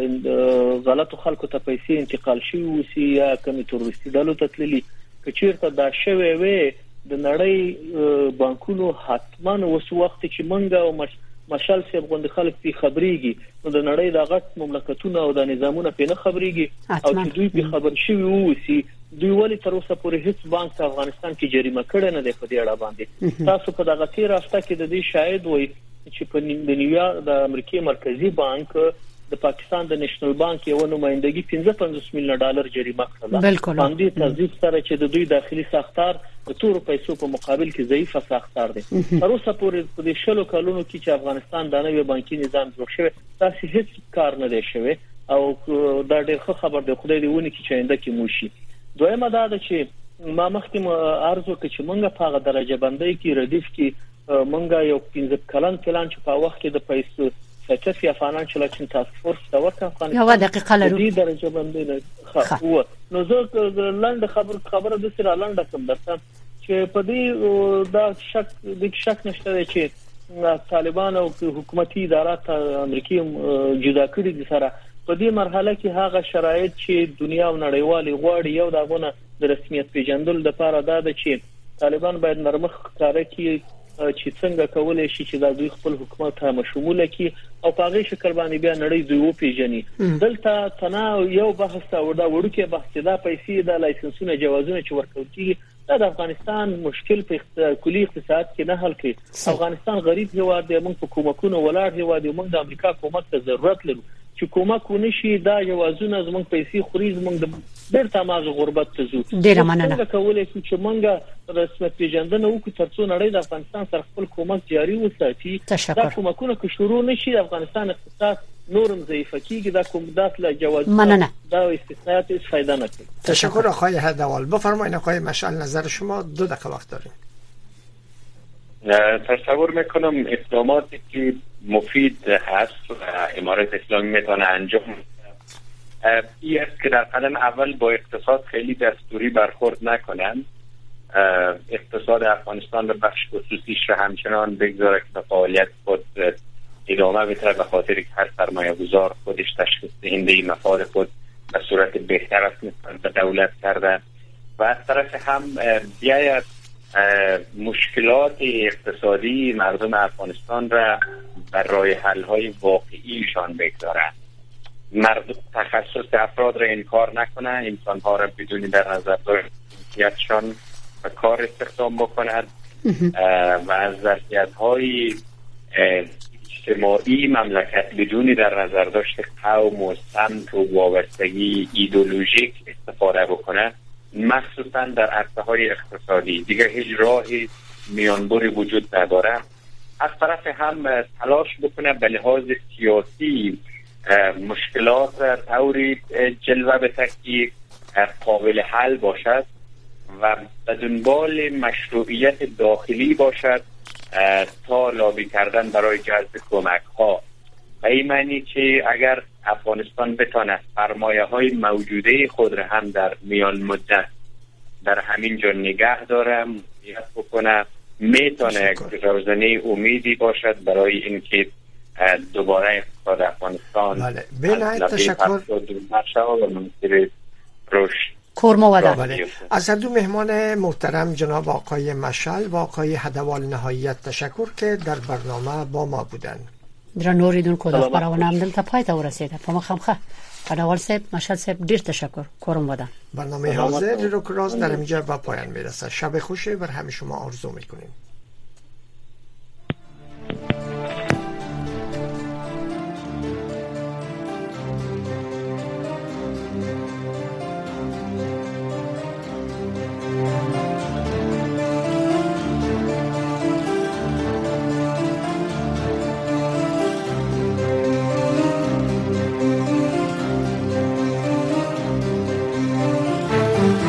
Speaker 8: غلطو خلکو ته پیسې انتقال شوی وسی یا کوم تروریستي ډلو ته تللي. که چیرته دا شوی وي د نړۍ بانکونو حتما اوس وخت چې منګه او مشال صاحب غوند خلک په خبريږي نو د نړۍ د غټ مملکتونو او د نظامونو په نه خبريږي او چې دوی په خبر شوی وسی دوی ولی تر اوسه پورې هیڅ بانک په افغانستان کې جریمه کړی نه دی په دې اړه باندې. تاسو په دغه تیر هفته کې د دې شاهد وای چې په نیویارک د امریکای مرکزی بانک د پاکستان د نېشنل بانک یو نمائندګي پنځه پنځوس میلیون ډالر جریمه کړه. باندې تضیف سره چې د دوی داخلي ساختار د تور پیسو په مقابل کې ضعیفه ساختار دی. تر اوسه پورې په دې شلو کلونو کې چې افغانستان د نوې بانکي نظام جوړ شوی تاسو هیڅ کار نه دی شوی او دا ډېر ښه خبر دی. خدای دې ونی کې چې آینده کې موشي. دویمه دا ده چې ما مخکې عرض وکړ چې موږ په هغه درجه بندۍ کې ردیف کې موږ یو پنځه کلن پلان چې په وخت کې د پیسو سیټف یا فاینانشل اکشن تاسک فورس دا ورکړه
Speaker 1: یو دقیقه لرو
Speaker 8: دې درجه بندۍ نه خو نو زه لاند خبر خبره د سره لاند کوم درته چې په دې دا شک د شک نشته چې طالبان او حکومتي ادارات امریکای جدا کړي دي سره په دې مرحله کې هغه شرایط چې دنیا او نړیوالي غواړي یو دغه د رسمیت پیژندل لپاره دا ده چې طالبان باید نرمخ کار کوي چې څنګه کولای شي چې د دوی خپل حکومت هم شموله کی او په هغه شکل باندې بیا نړۍ دوی و پیژني. دلته تنا یو بحث او دا وړوکی بحث دا پیسې د لایسنسونو جوازونه چې ورکول کیږي دا د افغانستان مشکل په کلی اقتصاد کې نه حل کوي. افغانستان غریب هیواد دی، موږ په کومکونو ولاړ هیواد دی، موږ د امریکا کومک ته ضرورت لرو چې کومک ونشي دا جوازونه زموږ پیسې خوري زموږ د ډېر تماز غربت ته زو.
Speaker 1: ډېر مننه.
Speaker 8: څنګه کولای شو چې موږ رسمیت پیژندنه وکړو ترڅو نړۍ د افغانستان سره خپل کومک جاري وساتي. دا کومکونه که شروع نشي افغانستان اقتصاد نورم ضعیف کیږي. دا کوم داخله جواز
Speaker 1: مننه.
Speaker 8: دا استثناءات هیڅ فایده نه کوي.
Speaker 5: تشکر آقای هدوال. بفرمایید آقای مشعل نظر شما دو دقیقه وقت داریم.
Speaker 7: تصور میکنم اقداماتی که مفید هست و امارت اسلامی میتونه انجام این است که در قدم اول با اقتصاد خیلی دستوری برخورد نکنن، اقتصاد افغانستان به بخش خصوصیش رو همچنان بگذاره که فعالیت خود ادامه بده به خاطر که هر سرمایه گذار خودش تشخیص دهنده مفاد خود به صورت بهتر است نسبت به دولت کرده و از طرف هم بیاید مشکلات اقتصادی مردم افغانستان را بر راه حل های واقعیشان بگذارند. مردم تخصص افراد را انکار نکنه، انسان ها را بدون در نظر داشتن و کار استخدام بکنند و از ظرفیت های اجتماعی مملکت بدون در نظر داشت قوم و سمت و وابستگی ایدئولوژیک استفاده بکنه، مخصوصا در عرصه های اقتصادی. دیگه هیچ راهی میانبری وجود نداره. از طرف هم تلاش بکنه به لحاظ سیاسی مشکلات را طوری جلوه بده که قابل حل باشد و به دنبال مشروعیت داخلی باشد تا لابی کردن برای جذب کمک ها. و این معنی که اگر افغانستان بتواند سرمایه های موجوده خود را هم در میان مدت در همین جا نگه داره، مدیریت بکنه میتونه یک روزنه امیدی باشد برای اینکه دوباره اقتصاد افغانستان
Speaker 5: بله بنایت تشکر
Speaker 1: کورما ودن.
Speaker 5: از دو مهمان محترم جناب آقای مشعل و آقای هدوال نهایت تشکر که در برنامه با ما بودند.
Speaker 1: درنوریدون کو د خبرونه هم دلته پای ته ورسېده په مخامخه هدوال صاحب مشعل صاحب ډیر تشکر کورم ودن.
Speaker 5: برنامه حاضر روک راست در اینجا به پایان میرسه. شب خوشی بر همه شما آرزو میکنیم.